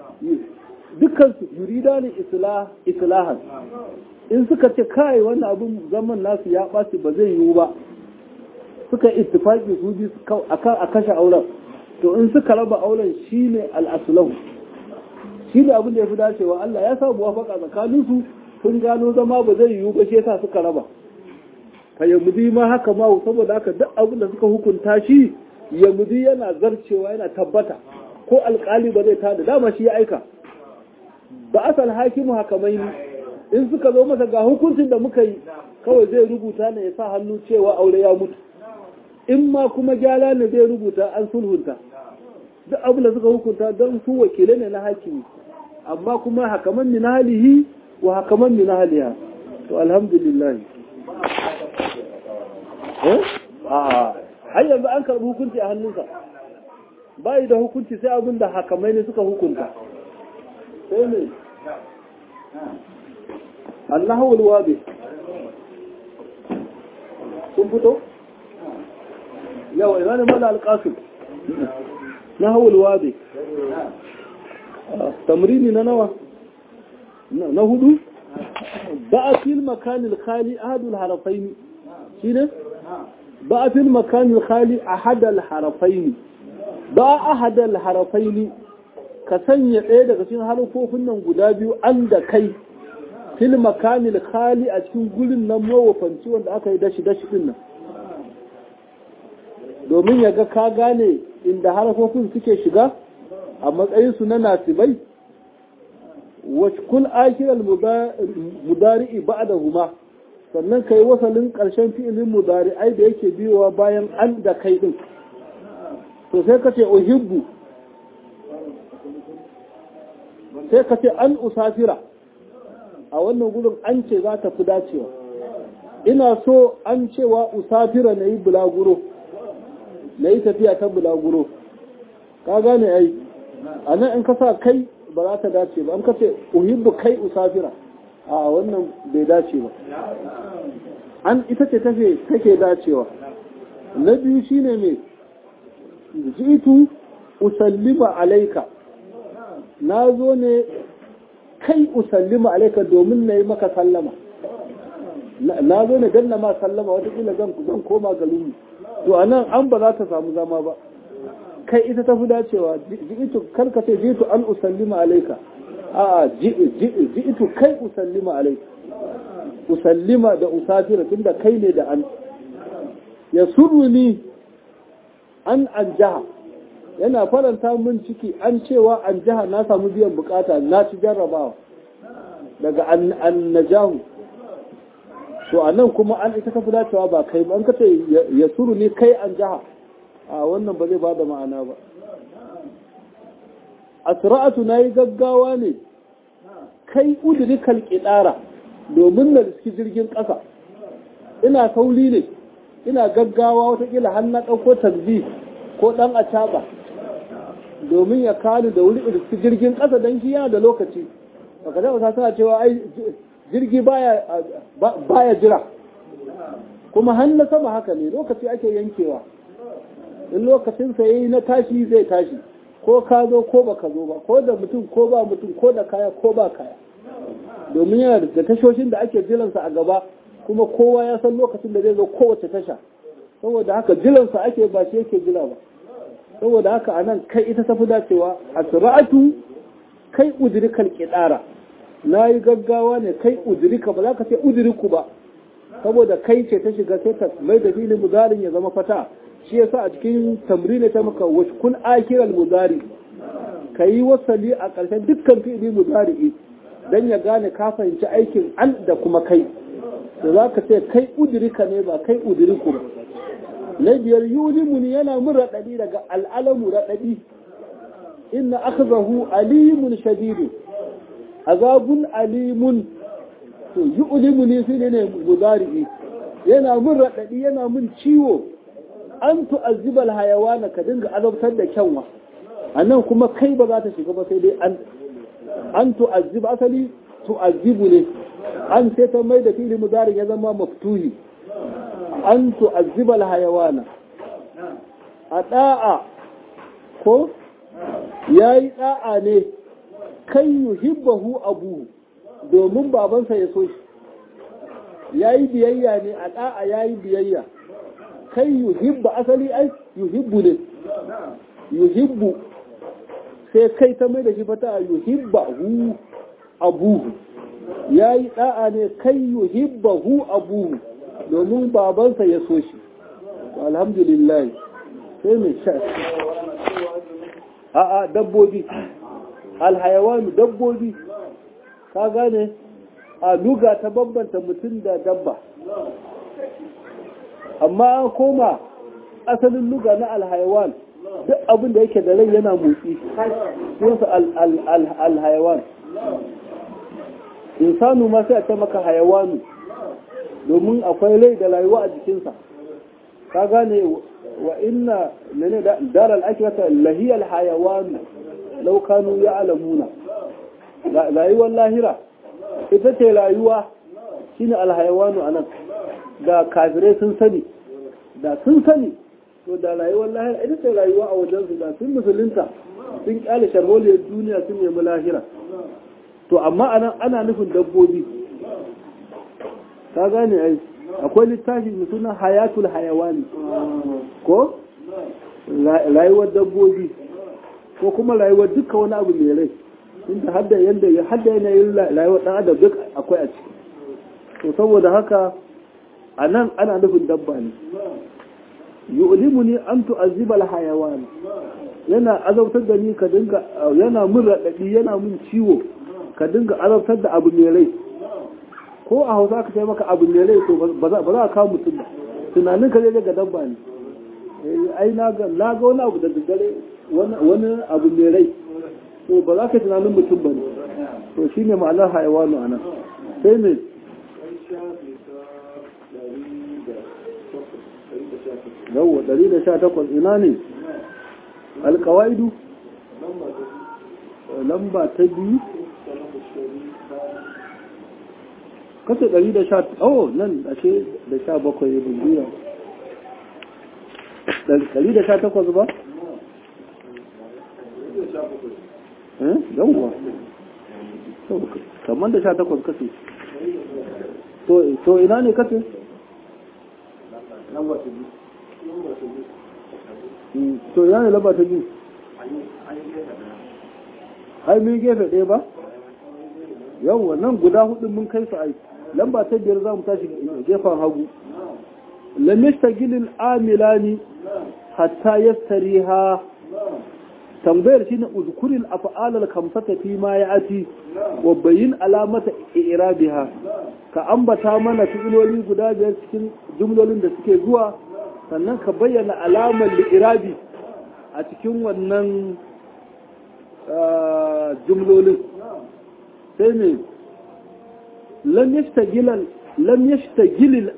dukkan su yurida ne islahan in suka ce kai wannan abun zaman nasu ya ɓaci ba zai yiwu ba suka ittifaqi su bi akan a kashe auren to in suka raba auren shine al-aslahu shine abin da yafi dacewa Allah ya sa muwafaqa tsakanin su sun gano zama ba zai yiwu ba shi yasa suka raba fa yamudi ma haka ma saboda haka duk abin da suka hukunta shi yamudi yana zarcewa yana tabbata ko alƙali ba zai tada dama shi ya aika ba asal hakimu hakamai in suka zo masa ga hukuncin da muka yi kawai zai rubuta ne ya sa hannu cewa aure ya mutu in ma kuma gyara ne zai rubuta an sulhunta duk abin da suka hukunta don su wakilai ne na hakimi amma kuma hakaman min halihi wa hakaman min haliha to alhamdulillah har yanzu an karɓi hukunci a hannunsa bayi da hukunci sai abin da hakamai ne suka hukunta sai ne Allahul wabi sun fito yawa ina ne mala alƙasim nahawul wabi tamrini na nawa na hudu ba a fil makanin khali ahadul harafaini shine ba a fil makanin khali ahadul harafaini ba ahadul harafaini ka sanya ɗaya daga cikin harufofin nan guda biyu an da kai fil makanin khali a cikin gurin nan mawafanci wanda aka yi dashi din nan domin ya ga ka gane inda harafofin suke shiga a matsayinsu na nasibai washkul akiral mudari'i ba'dahuma sannan kai wasalin ƙarshen fi'ilin mudari'ai da yake biyowa bayan an da kai din to sai ka ce uhibbu sai ka ce an usafira a wannan gudun an ce za ta fi dacewa ina so an cewa usafira na yi bulaguro na yi tafiya ta bulaguro ka gane ai a nan in ka sa kai ba za ta dace ba an ka ce uhibbu kai usafira a wannan bai dace ba an ita ce take dacewa na biyu shine me jitu usallima alaika na zo ne kai usallima alaika domin na yi maka sallama na zo ne don na ma sallama watakila zan koma garinmu to a nan an ba za ta samu zama ba kai ita ta fi dacewa ji'itu karkace ji'itu an usallima alaika a ji'itu kai usallima alaika usallima da usafira tunda kai ne da an ya suruni an jaha yana faranta min ciki an cewa an jaha na samu biyan bukata na ci jarrabawa daga an najahu to a nan kuma an ita kafi dacewa ba kai ba an kace ya suru ni kai an jaha a wannan ba zai ba da ma'ana ba asra'atu nayi gaggawa ne kai udrikal qidara domin na riski jirgin ƙasa ina sauri ne ina gaggawa watakila har na ɗauko tasbih ko ɗan acaba domin ya kalu da wuri riski jirgin ƙasa don shi yana da lokaci baka taɓa sa suna cewa ai jirgi baya jira kuma har na sama haka ne lokaci ake yankewa in lokacin sa yayi na tashi zai tashi ko ka zo ko baka zo ba ko da mutum ko ba mutum ko da kaya ko ba kaya domin yana da tashoshin da ake jiransa a gaba kuma kowa ya san lokacin da zai zo kowace tasha saboda haka jiransa ake ba shi yake jira ba saboda haka anan kai ita tafi dacewa asra'atu kai udrikal qidara nayi gaggawa ne kai udrika ba za ka ce udriku ba saboda kai ce ta shiga sai ta mai da filin mudarin ya zama fata shi yasa a cikin tamrini ta maka washkun akiral mudari kai wasali a ƙarshen dukkan fi'ili mudari dan ya gane ka fahimci aikin an da kuma kai da za ka ce kai udrika ne ba kai udriku ba na biyar yulimuni yana mun raɗaɗi daga al'alamu raɗaɗi inna akhzahu alimun shadidu azabun alimun to yulimuni shi ne mudari yana mun raɗaɗi yana mun ciwo an tu'azzibal hayawana ka dinga azabtar da kyanwa anan kuma kai ba za ta shiga ba sai dai an tu'azzib asali tu'azzibu ne an sai ta mai da fili mudari ya zama maftuhi an tu'azzibal hayawana a da'a ko yayi da'a ne kai yuhibbahu abuhu domin babansa ya so shi yayi biyayya ne a da'a yayi biyayya kai yuhibba asali ai yuhibbu ne yuhibbu sai kai ta mai da shi fata yuhibbahu abuhu yayi da'a ne kai yuhibbahu abuhu domin babansa ya so shi alhamdulillah sai mai sha a'a dabbobi alhayawanu dabbobi ka gane a luga ta bambanta mutum da dabba amma an koma asalin luga na alhayawan duk abin da yake da rai yana motsi sunsa alhayawan insanu ma sai a ce maka hayawanu domin akwai rai da rayuwa a jikinsa ka gane wa inna ne daral akirata lahiyal hayawanu law kanu ya'lamuna rayuwar lahira ita ce rayuwa shine alhayawanu anan da kafirai sun sani da sun sani to da rayuwar lahira ita ce rayuwa a wajensu da sun musulunta sun kyale sharholiyar duniya sun nemi lahira to amma anan ana nufin dabbobi ka gane ai akwai littafi mai suna hayatul hayawani ko rayuwar dabbobi ko kuma rayuwar dukkan wani abu mai rai inda hadda yanayin rayuwar dan adam duk akwai a ciki to saboda haka anan ana nufin dabba ne yu'limuni an tu'azzibal hayawan yana azabtar da ni ka dinga yana mun radadi yana mun ciwo ka dinga azabtar da abu mai rai ko a Hausa ka sai maka abu mai rai to ba za ka kawo mutum ba tunanin ka zai ga dabba ne ai na ga wani abu da daddare wani abu mai rai to ba za ka tunanin mutum ba ne to shine ma'anar hayawanu anan sai ne yawwa 118 ina ne alkawaidu lamba ta biyu kasa 118 oh nan ashe da 17 ya bugira 118 ba yawwa kamar da 18 kasi to ina ne kasi to ya ne lamba ta biyu ai mun gefe ɗaya ba yawwa nan guda hudu mun kai su ai lamba ta biyar za mu tashi gefen hagu lamista gilin amilani hatta yastariha tambayar shine uzkuril af'alal khamsata fi ma ya'ati wa bayyin alamata i'rabiha ka ambata mana fi'iloli guda biyar cikin jumlolin da suke zuwa sannan ka bayyana alamar li'irabi a cikin wannan jumlolin sai ne lam yashtagil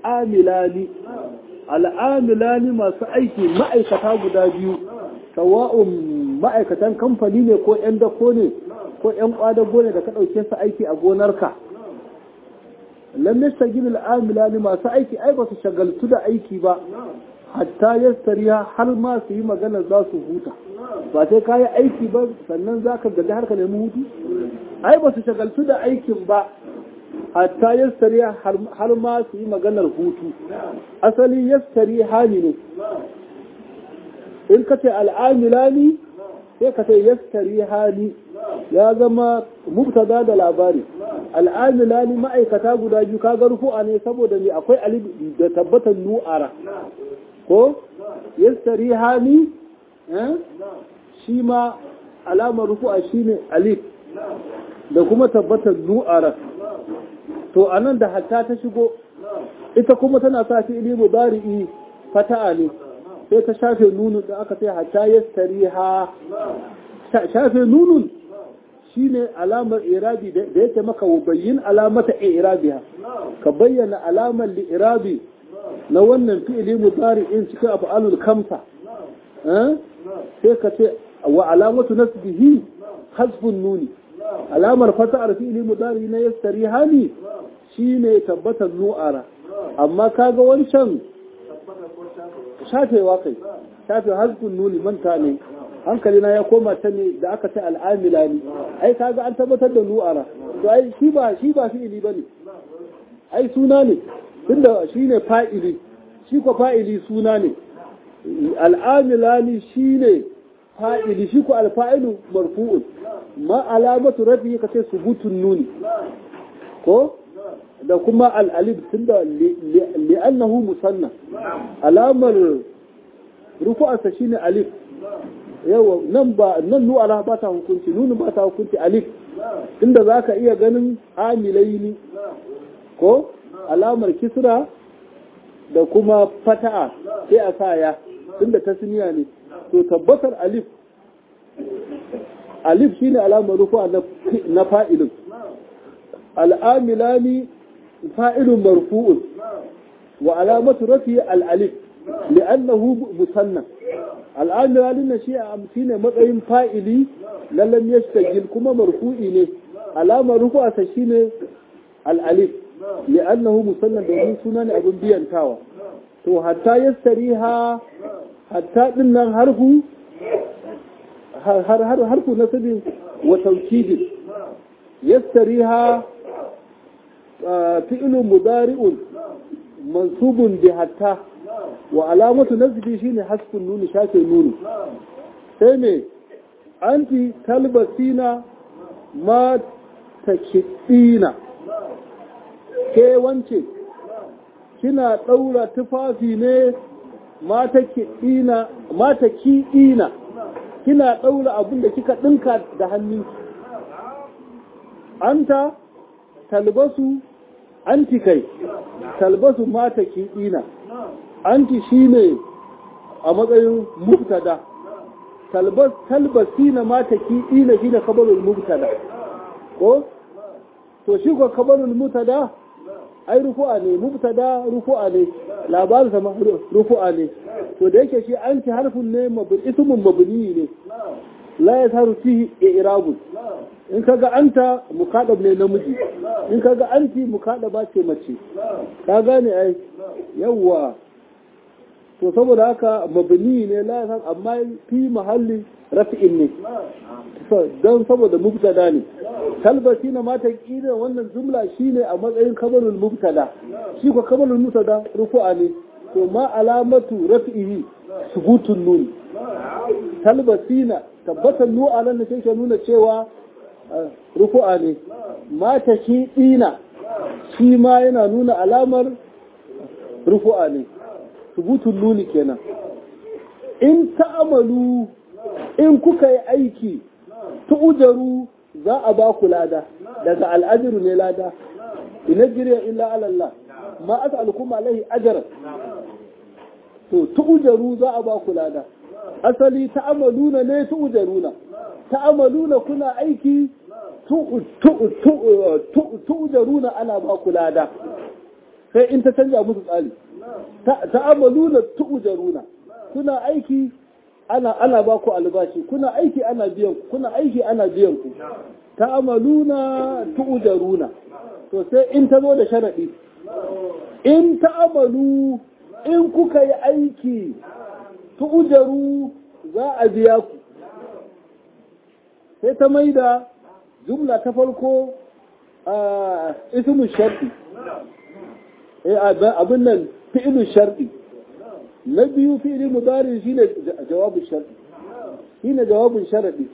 al'amilani masu aiki ma'aikata guda biyu sawa'un ma'aikatan kamfani ne ko 'yan dako ne ko 'yan kwadago ne da ka ɗauke su aiki a gonarka lam yashtagil al'amilani masu aiki ai ba su shagaltu da aiki ba hatta yastariya har ma su yi magana za su huta ba sai ka yi aiki ba sannan za ka gaji har ka nemi hutu ai ba su shagaltu da aikin ba hatta yastariya har ma su yi maganar hutu asali yastari hali ne in ka ce al'amilani sai ka ce yastari hali ya zama mubtada da labari al'amilani ma'aikata guda biyu ka ga rufu'a ne saboda ne akwai alif da tabbatar nu'ara ko yastari hali shi ma alamar rufu'a shine alif da kuma tabbatar nu'ara to anan da hatta ta shigo ita kuma tana sa fi'ili mudari'i fata'a ne sai ta shafe nunun da aka sai hatta yastariha shafe nunun shine alamar irabi da yake maka bayyin alamata irabiha ka bayyana alamar li'irabi na wannan fi'ili mudari'in cikin af'alul khamsa sai ka ce wa alamatu nasbihi hasbun nuni alamar fata'ar fi'ili mudari na yastariha ne shine tabbatar nu'ara amma kaga wancan shafewa kai shafe hasbun nuni manta ne hankali na ya koma ta ne da aka ce al'amila ne ai kaga an tabbatar da nu'ara to ai shi ba fi'ili bane ai suna ne tunda shine fa'ili shi ko fa'ili suna ne al'amilani shine fa'ili shi ko alfa'ilu marfu'un ma alamatu rafi kace subutun nuni ko da kuma al'alif tunda li'annahu musanna alamar rufu'arsa shine alif yawa nan nu'ala ba ta hukunci nunu ba ta hukunci alif tunda zaka iya ganin amilaini ko alamar kisra da kuma fata'a sai a saya tunda tasniya ne to tabbatar alif shine alamar rufu'a na fa'ilin al'amilani fa'ilun marfu'un wa alamatu rafi al'alif li'annahu musanna al'amilani na shine matsayin fa'ili lallan yashtagil kuma marfu'i ne alamar rufu'arsa shine al'alif li'annahu musanna domin suna ne abin biyantawa to hatta yastariha hatta dinnan harfu nasibin wa tawkidin yastariha fi'l mudari'un mansubun bi hatta wa alamatu nasbi shine hasbun nun shafe nun sai me anti talbasina ma takidina ke wance kina daura tufafi ne mata kiɗina kina daura abin da kika dinka da hannunki anta talbasu anti kai talbasu mata kiɗina anti shine a matsayin mubtada talbasina mata kiɗina shine kabarul mubtada ko to shi ko kabarul mubtada ai rufu'a ne mubtada rufu'a ne labarin sa rufu'a ne to da yake shi anti harfun ne ismun mabni ne la yasharu fihi i'rabun in kaga anta muqaddab ne namiji in kaga anti muqaddaba ce mace ka gane ai yawa to saboda haka mabni ne la yashar amma fi mahalli raf'in ne don saboda mubtada ne talbasi na mata kida wannan jumla shine a matsayin kabarul mubtada shi ko kabarul mubtada rufu'a ne to ma alamatu raf'ihi subutun nun talbasina tabbatan nu'alan ne take nuna cewa rufu'a ne mata kidina shi ma yana nuna alamar rufu'a ne subutun nuni kenan in ta'amalu in kuka yi aiki tu'jaru za a ba ku lada daga al'ajiru ne lada in ajriya illa ala Allah ma as'alukum alaihi ajran to tu'jaru za a ba ku lada asali ta'amaluna ne tu'jaruna ta'amaluna kuna aiki tu'jaruna ana ba ku lada sai in ta canja musu tsari ta'amaluna tu'jaruna kuna aiki ana ba ku albashi kuna aiki ana biyan ku kuna aiki ana biyan ku ta'amaluna tu'jaruna to sai in ta zo da sharadi in ta'amalu in kuka yi aiki tu'jaru za a biya ku sai ta maida jumla ta farko ismu shar'i abin nan fi'lu shar'i na biyu fi'li mudari shine jawabu shar'i shine jawabin sharadi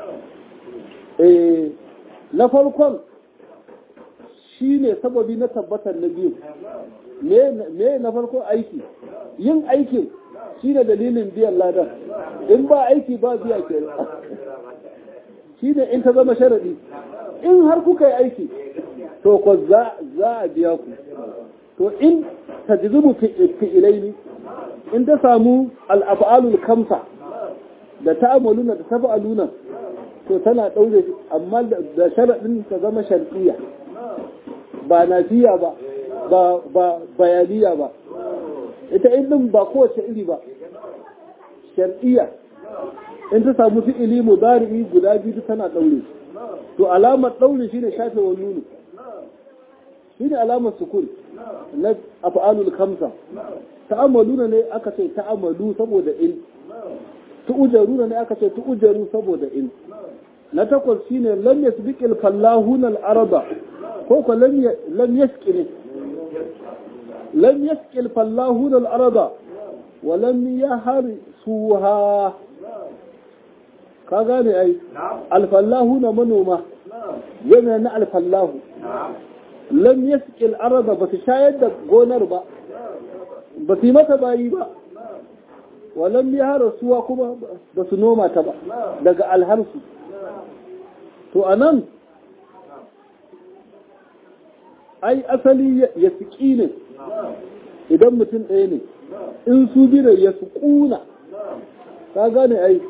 na farkon shine sababi na tabbatar na biyu me na farko aiki yin aikin shine dalilin biyan ladan in ba aiki ba biya ke shine in ta zama sharadi in har kuka yi aiki to ko za a biya ku to in tajzibu fi'ilaini in ta samu al-af'alul khamsa da ta'amaluna da tafa'aluna to tana daure amma da sharadin ta zama shar'iyya ba nafiya ba bayaniya ba ita din ba kowace iri ba shar'iyya in ta samu fi'ili mudari guda biyu tana daure to alamar daure shine shafe wa nunu shine alamar sukun na af'alul khamsa ta'amaluna ne aka ce ta'amalu saboda in tu'jaruna ne aka ce tu'jaru saboda in na takwas shine lam yasbiqil fallahuna al-araba ko ko lam yasqil fallahuna al-araba wa lam yahrisuha ka gane ai al-fallahuna manoma yana na al-fallahu lam yasqil araba ba su shayar da gonar ba ba su yi mata bayi ba walam ya rasuwa kuma ba su noma ta ba daga alharsu to anan ai asali ya siƙi ne idan mutum ɗaya ne in su biyu ya suƙuna ka gane ai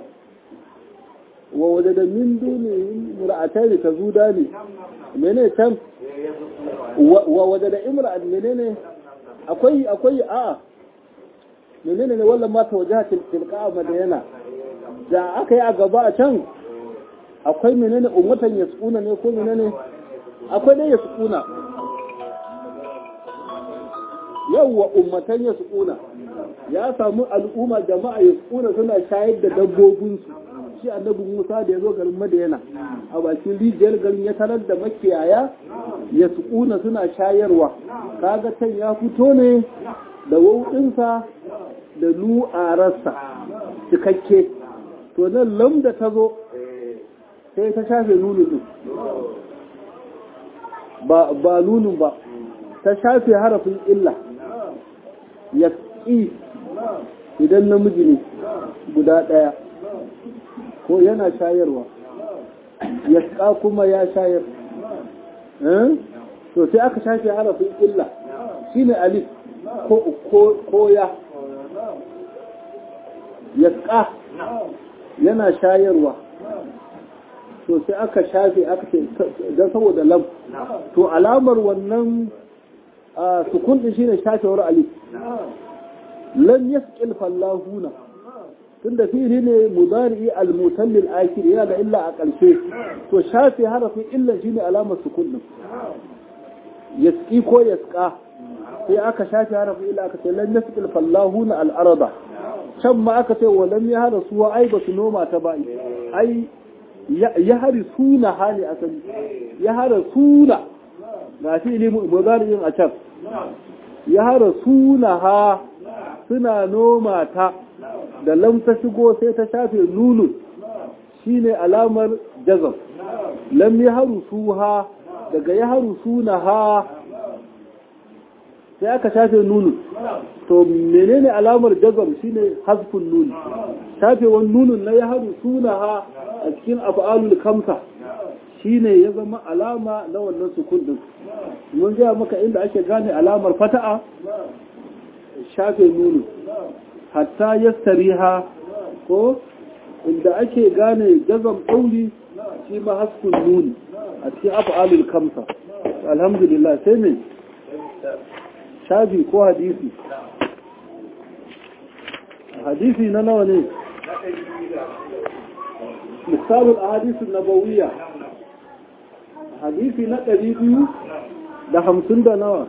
wa waje da min duni mura'atai ne ta zuda ne mene can wa waje da imra'at menene akwai a'a menene ne wallan mata wajaha tilqa madayana da aka yi a gaba a can akwai menene ummatan yasquna ne ko menene akwai dai yasquna yawa ummatan yasquna ya samu al'umma jama'a yasquna suna shayar da dabbobin su shi annabi Musa da yazo garin Madayana a bakin rijiyar garin ya tarar da makiyaya yasquna suna shayarwa kaga tan ya fito ne da wauɗinsa da nu'ararsa cikakke to nan lamda ta zo sai ta shafe nunu ɗin ba nunun ba ta shafe harafin illa ya ƙi idan namiji ne guda ɗaya ko yana shayarwa ya ƙa kuma ya shayar to sai aka shafe harafin illa shine alif ko ya yasqa yana shayarwa to sai aka shafe aka ce dan saboda lam to alamar wannan sukun din shine shafewar alif lam yasqil fallahuna tunda fi'li ne mudari al-mutallil akhir yana da illa a ƙarshe to shafe harafin illa shine alamar sukun din yasqi ko yasqa sai aka shafe harafin illa aka ce lam yasqil fallahuna al-arda can ma aka ce wa lam yahrasuwa ai ba su noma ta ba ai yahrisuna hali asali yahrasuna ga fi'li mudari'in a can yahrasuna ha suna noma ta da lam ta shigo sai ta shafe nunun shine alamar jazm lam yahrusuha daga yahrusuna ha sai aka shafe nunun to menene alamar jazm shine hasfun nun shafewan nunun na yahru sunaha a cikin af'alul khamsa shine ya zama alama na wannan sukun din. Mun gaya maka inda ake gane alamar fata'a shafe nunu hatta yastariha, ko inda ake gane jazam ɗauri shi ma haskun nuni a cikin af'alul kamsa. Alhamdulillah. sai ne shafi ko hadisi. hadisi na nawa ne? misalul ahadisun nabawiyya, hadisi na 250 da nawa?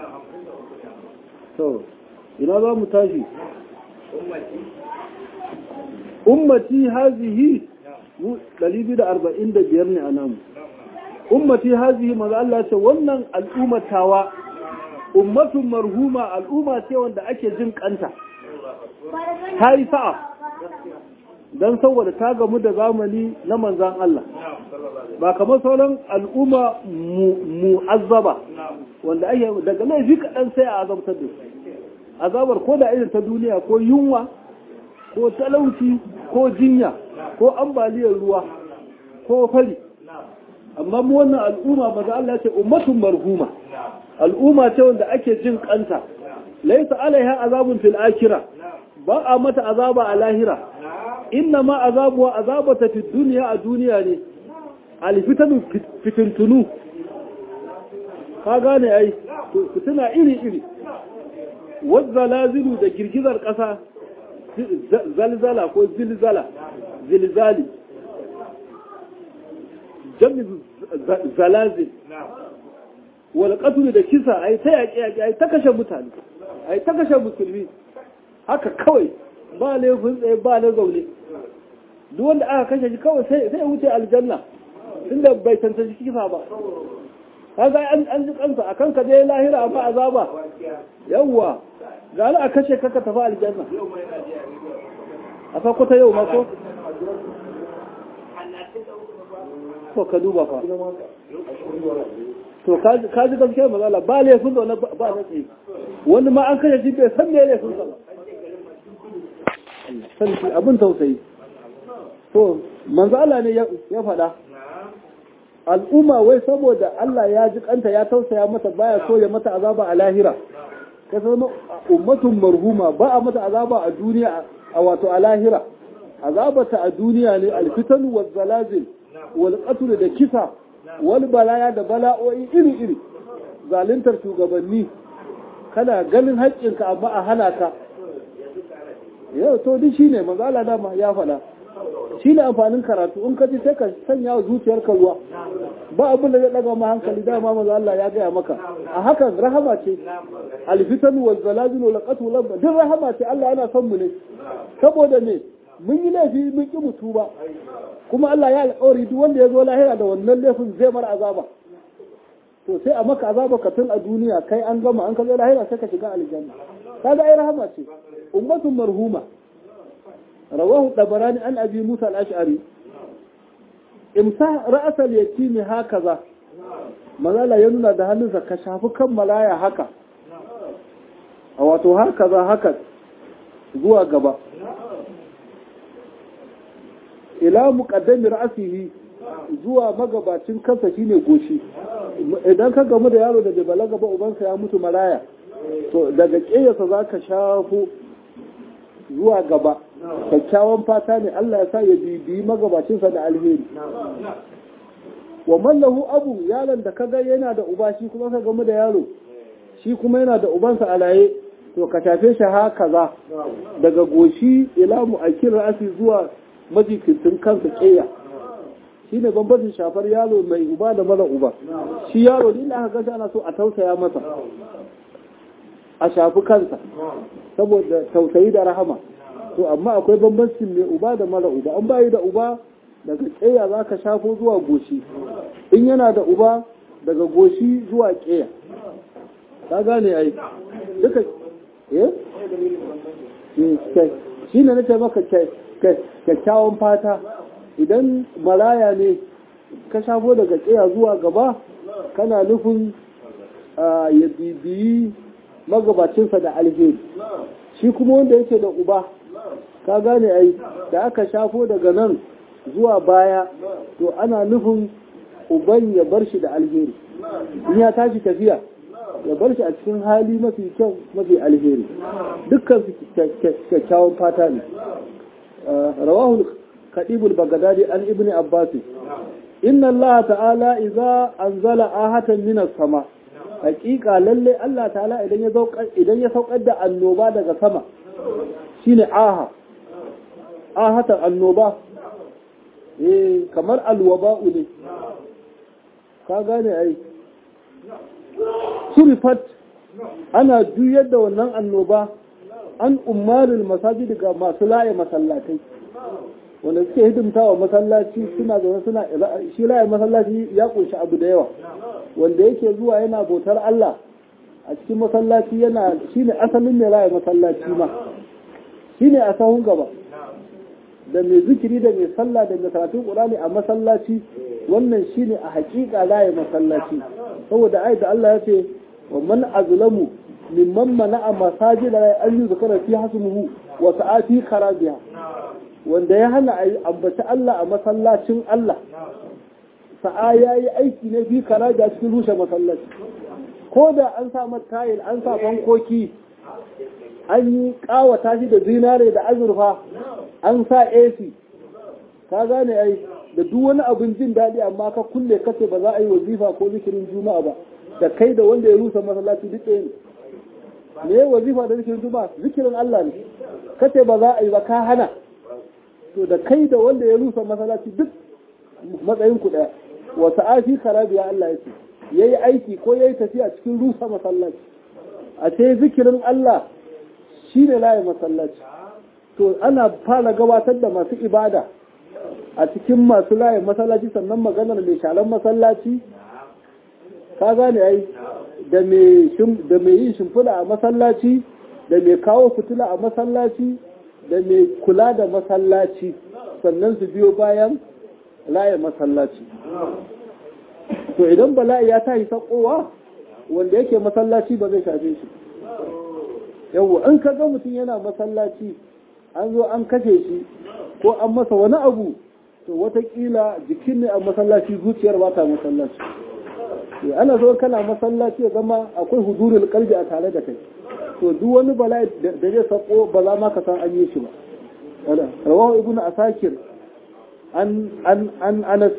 to ina za mu tashi? ummati hazihi 245 ne a namu. ummati hazihi maza Allah ce wannan al'ummatawa ummatun marhuma, al'umma ce wanda ake jin kanta, ta yi sa'a don saboda ta gamu da zamani na manzan Allah, ba kamar sauran al'umma mu'azzaba wanda ake daga laifi kaɗan sai a azabtar da su. azabar ko da irin ta duniya, ko yunwa ko talauci ko jinya ko ambaliyar ruwa ko fari. amma mu wannan al'umma maza Allah ce ummatun marhuma, al'umma ce wanda ake jin kanta, laisa alaiha azabun fil akhirah, ba a mata azaba a lahira, inna ma azabuwa azabata fi duniya, a duniya ne. alfitanu fitintunu, ka gane ai, fitina iri iri, wazzalazilu da girgizar ƙasa, zalzala ko zilzala, zilzali jami zalazil, wal qatl da kisa, ai ta yaƙi ai ta kashe mutane, ai ta kashe musulmi haka kawai, ba laifin tsaye ba na zaune. duk wanda aka kashe shi kawai sai wuce aljanna, tunda bai tantance kisa ba. kaga an ji kansa akan ka je lahira ba azaba. yawwa ga a kashe ka tafi aljanna. a fa ta yau ma ko ka duba fa. to ka ji gaskiya mazala, ba laifin zaune ba na tsaye. wani ma an kashe shi bai san me laifin sa ba. sarki abin tausayi. to manzo Allah ne ya faɗa, al'umma wai saboda Allah ya ji kanta ya tausaya mata, baya so ya mata azaba a lahira. ka zama ummatun marhuma, ba a mata azaba a duniya, a wato a lahira. azabata a duniya ne alfitan wal zalazil wal qatl da kisa wal balaya da bala'o'i iri iri, zaluntar shugabanni, kana ganin haƙƙinka amma a hana ka. yau to duk shine manzo Allah dama ya faɗa, shine amfanin karatu. in ka ji sai ka sanya wa zuciyarka ruwa, ba abin da zai daga ma hankali, dama manzo Allah ya gaya maka. a hakan rahama ce, alfitan wal zalazil wal qatl duk rahama ce. Allah yana son mu ne, saboda me mun yi laifi mun ki mutu ba, kuma Allah ya alƙawari duk wanda ya zo lahira da wannan laifin zai mara azaba. to sai a maka azaba ka tun a duniya, kai an gama, an ka zo lahira sai ka shiga aljanna. kaga ai rahama ce. ummatun marhuma. rawahu tabarani an abi musa al-ash'ari, imsa ra'sal yatimi hakaza, malala ya nuna da hannunsa ka shafi kan malaya haka, a wato hakaza haka zuwa gaba, ila muqaddami ra'sihi, zuwa magabacin kansa shine goshi. idan ka gamu da yaro da bai balaga ba, ubansa ya mutu maraya, to daga ƙeyarsa za ka shafo zuwa gaba. kyakkyawan fata ne Allah ya sa ya bibiyi magabacinsa da alheri. wa mallahu abu, yaron da kaga yana da uba, shi kuma ka gamu da yaro shi kuma yana da ubansa a laye, to ka shafe shi haka za, daga goshi ila mu'akir ra'asi zuwa majikintin kansa ƙeya. shi ne bambancin shafar yaro mai uba da mara uba. shi yaro ne aka gasa ana so a tausaya masa, a shafi kansa saboda tausayi da rahama. to amma akwai bambancin mai uba da mara uba. an bayi da uba daga ƙeya za ka shafo zuwa goshi, in yana da uba daga goshi zuwa ƙeya. ka gane ai duka shi ne na taimaka kyakkyawan fata. idan maraya ne ka shafo daga ƙeya zuwa gaba, kana nufin ya bibiyi magabacinsa da alheri. shi kuma wanda yake da uba, ka gane ai da aka shafo daga nan zuwa baya, to ana nufin uban ya bar shi da alheri in ya tashi tafiya ya bar shi a cikin hali mafi kyau mafi alheri dukkan su kyakkyawan fata ne rawahu kadibul bagadadi an ibn abbas inna Allah ta'ala idza anzala ahatan min as-sama haqiqa lalle Allah ta'ala idan ya saukar da annoba daga sama shine ahatan annoba kamar alwaba'u ne ka gane ai surifat ana juyar da wannan annoba an ummarul masajid ga masu laye masallatai wanda suke hidimta wa masallaci suna zaune suna shi laye masallaci ya kunshi abu da yawa wanda yake zuwa yana bautar Allah a cikin masallaci yana shine asalin mai laye masallaci ma shine a sahun gaba da mai zikiri da mai sallah da mai karatun Qur'ani a masallaci wannan shine a hakika laye masallaci saboda ayat da Allah ya ce wa man azlamu mimman mana'a masajid la an yuzkara fi hasmuhu wa sa'ati kharabiha wanda ya hana ambaci Allah a masallacin Allah sa'a yayi aiki ne fi kharaja cikin rushe masallaci ko da an sa matayil an sa fankoki an yi kawata shi da zinare da azurfa an sa AC ka gane ai da duk wani abin jin daɗi amma ka kulle kace ba za a yi wazifa ko zikirin juma'a ba da kai da wanda ya rusa masallaci duk ɗaya ne me wazifa da zikirin juma'a zikirin Allah ne kace ba za a yi ba ka hana to da kai da wanda ya rusa masallaci duk matsayin ku ɗaya wa sa'afi kharabiya Allah yake yayi aiki ko yayi tafiya cikin rusa masallaci a ce zikirin Allah shine laye masallaci to ana fara gabatar da masu ibada a cikin masu laye masallaci sannan maganar mai shalan masallaci ka gane ai da mai yin shimfiɗa a masallaci da mai kawo fitila a masallaci da mai kula da masallaci sannan su biyo bayan laye masallaci to idan bala'i ya tashi sakowa wanda yake masallaci ba zai shafe shi yawwa an kaga mutum yana masallaci an zo an kashe shi ko an masa wani abu to watakila jikin ne a masallaci zuciyar ba ta masallaci ana zo kana masallaci ya zama akwai hudurul kalbi a tare da kai to duk wani bala'i da zai sako ba za ma ka san an yi shi ba rawahu ibnu asakir an anas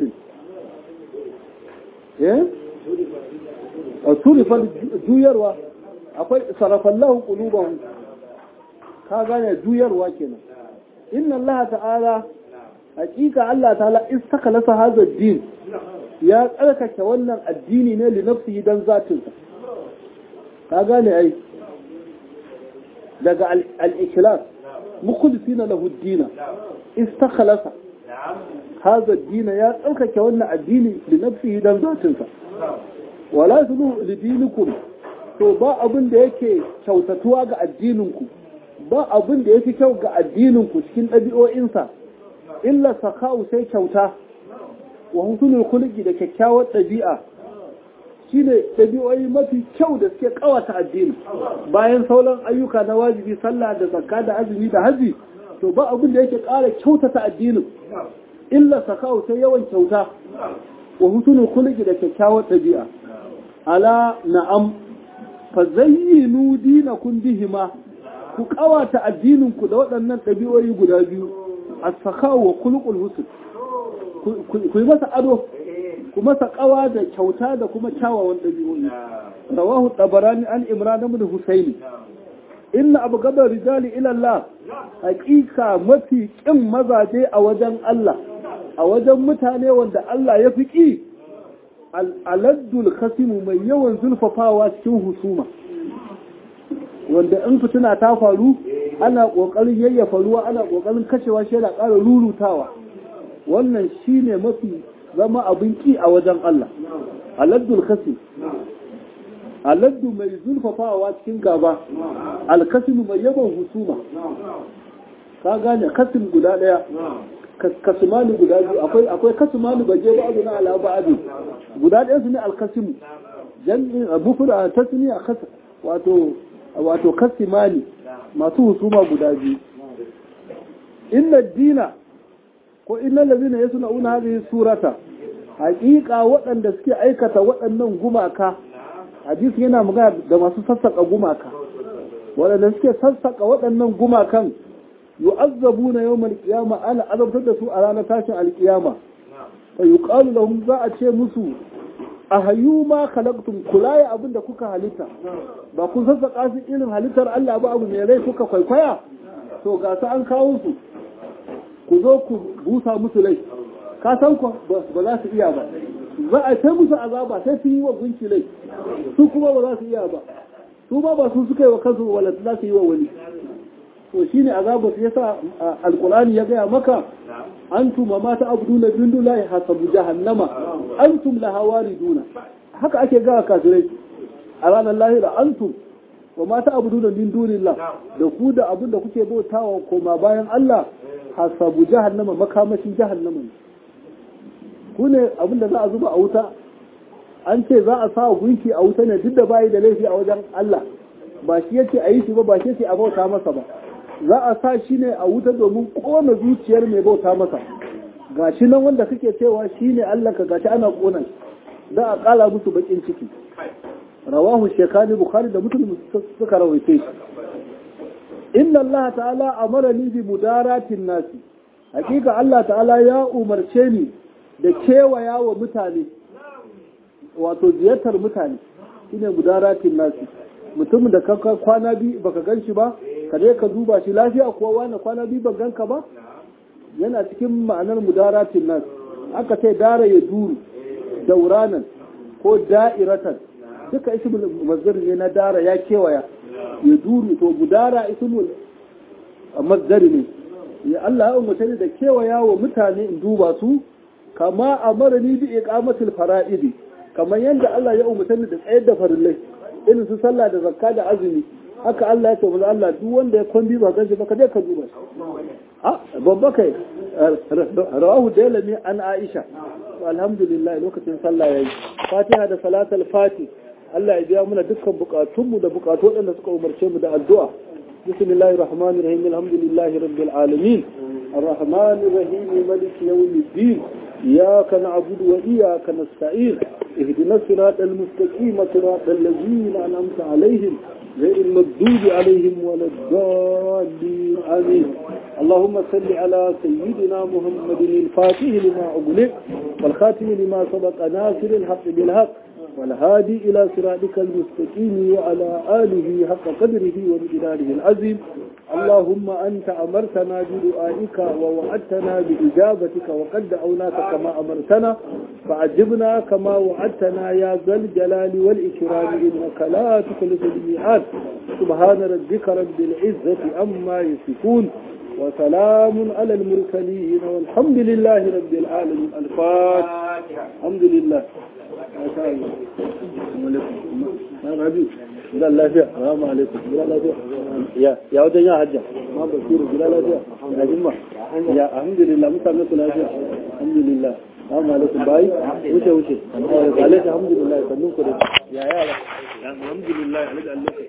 a turifar juyarwa akwai sarafallahu qulubahum ka gane juyarwa kenan inna Allah ta'ala hakika Allah ta'ala istakalasa hadha ad-din ya tsarkake wannan addini ne li nafsihi dan zatinsa ka gane ai daga al-ikhlas mukhlisina lahu ad-din istakhalasa hadha ad-din ya tsarkake wannan addini li nafsihi dan zatinsa wala sulu li dinikum to ba abin da yake kyautatuwa ga addininku ba abin da yake kyau ga addininku cikin ɗabi'o'insa illa saka'u sai kyauta wa husnul khuluqi da kyakkyawar ɗabi'a shine ɗabi'o'i mafi kyau da suke kawata addini bayan sauran ayyuka na wajibi sallah da zakka da azumi da haji to ba abin da yake ƙara kyautata addinin illa saka'u sai yawan kyauta wa husnul khuluqi da kyakkyawar ɗabi'a ala na'am fa zayyinu dinakum bihima ku kawata addininku da waɗannan ɗabi'o'i guda biyu as-saka'u wa khuluqul husn ku yi masa ado ku masa kawa da kyauta da kuma kyawawan ɗabi'o'i rawahu tabarani an imran ibn husayn inna abghadar rijali ila Allah haqiqa mafi kin mazaje a wajen Allah a wajen mutane wanda Allah ya fi ki al-aladdul khasimu mai yawan zulfafawa cikin husuma wanda in fitina ta faru ana kokarin yayyafa ruwa ana kokarin kashewa shi yana ƙara rurutawa wannan shine mafi zama abin ki a wajen Allah aladdul khasim aladdu mai zulfafawa cikin gaba alkasim mai yawan husuma ka gane kasim guda daya kasumani guda biyu akwai kasumani baje ba abu na alaba abu guda daya su ne alkasim jami'in bufura tasniya khas wato kasimani masu husuma guda biyu inna dina ko innal ladina yasna'una hadhihi surata haƙiƙa waɗanda suke aikata waɗannan gumaka hadisi yana magana da masu sassaƙa gumaka waɗanda suke sassaƙa waɗannan gumakan yu'azzabuna yawmal qiyama ana azabtar da su a ranar tashin alƙiyama fa yuqalu lahum za a ce musu ahayu ma khalaqtum kulaya abin da kuka halitta ba kun sassaƙa su irin halittar Allah ba abu mai rai kuka kwaikwaya to ga su an kawo su ku zo ku busa musu rai ka san ku ba za su iya ba za a sai musu azaba sai su yi wa gunki rai su kuma ba za su iya ba su ba su suka yi wa kansu wala za su yi wa wani to shine azaba su yasa alqur'ani ya gaya maka antum ma ta'buduna min dunillahi hasabu jahannama antum laha wariduna haka ake ga kafirai a ranar lahira antum wa ma ta'buduna min dunillah da ku da abin da kuke bautawa koma bayan Allah hasabu jahannama makamashin jahannama ku ne abin da za a zuba a wuta an ce za a sa gunki a wuta ne duk da bayi da laifi a wajen Allah ba shi yace a yi shi ba shi yace a bauta masa ba za a sa shi ne a wuta domin kona zuciyar mai bauta masa gashi nan wanda kake cewa shi ne Allah ka gashi ana kona shi da a kala musu bakin ciki rawahu shekani bukhari da muslim suka rawaice shi inna Allah ta'ala amarani bi mudaratin nasi hakika Allah ta'ala ya umarce ni da kewaya wa mutane wato ziyartar mutane shine mudaratin nasi mutum da ka kwana biyu baka gan shi ba ka je ka duba shi lafiya kuwa wani kwana biyu ban ganka ba yana cikin ma'anar mudaratin nas aka ce dara ya duru dauranan ko da'iratan duka ismul mazdar ne na dara ya kewaya ya duru to mudara ismul mazdar ne ya Allah ya umarta ni da kewaya wa mutane in duba su kama amarni bi iqamatil fara'idi kamar yadda Allah ya umarta ni da tsayar da farillai irin su sallah da zakka da azumi haka Allah ya ce mun Allah duk wanda ya kwambi ba ganshi ba ka je ka duba shi babba kai rawahu dalami an Aisha alhamdulillah lokacin sallah yayi Fatiha da salatul Fatih Allah ya biya muna dukkan bukatunmu da bukatu waɗanda suka umarce mu da addu'a bismillahir rahmanir rahim alhamdulillahi rabbil alamin arrahmanir rahim maliki yawmiddin iyyaka na'budu wa iyyaka nasta'in اهدنا الصراط المستقيم صراط الذين أنعمت عليهم غير المغضوب عليهم ولا الضالين آمين اللهم صل على سيدنا محمد الفاتح لما أغلق والخاتم لما سبق ناصر الحق بالحق والهادي إلى صراطك المستقيم وعلى آله حق قدره ومقداره العظيم اللهم أنت أمرتنا بدعائك ووعدتنا بإجابتك وقد دعوناك كما أمرتنا فعجبنا كما وعدتنا يا ذا الجلال والإكرام إنك لا تخلف الميعاد سبحان ربك رب العزة عما يصفون وسلام على المرسلين والحمد لله رب العالمين الفاتحة الحمد لله ما شاء الله السلام عليكم لا لا فيها السلام عليكم لا لا فيها يا ودن يا حجة ما بصير لا لا فيها يا جماعة يا الحمد لله متى لا فيها الحمد لله السلام عليكم باي وش عليك الحمد لله سنوك يا الحمد لله عليك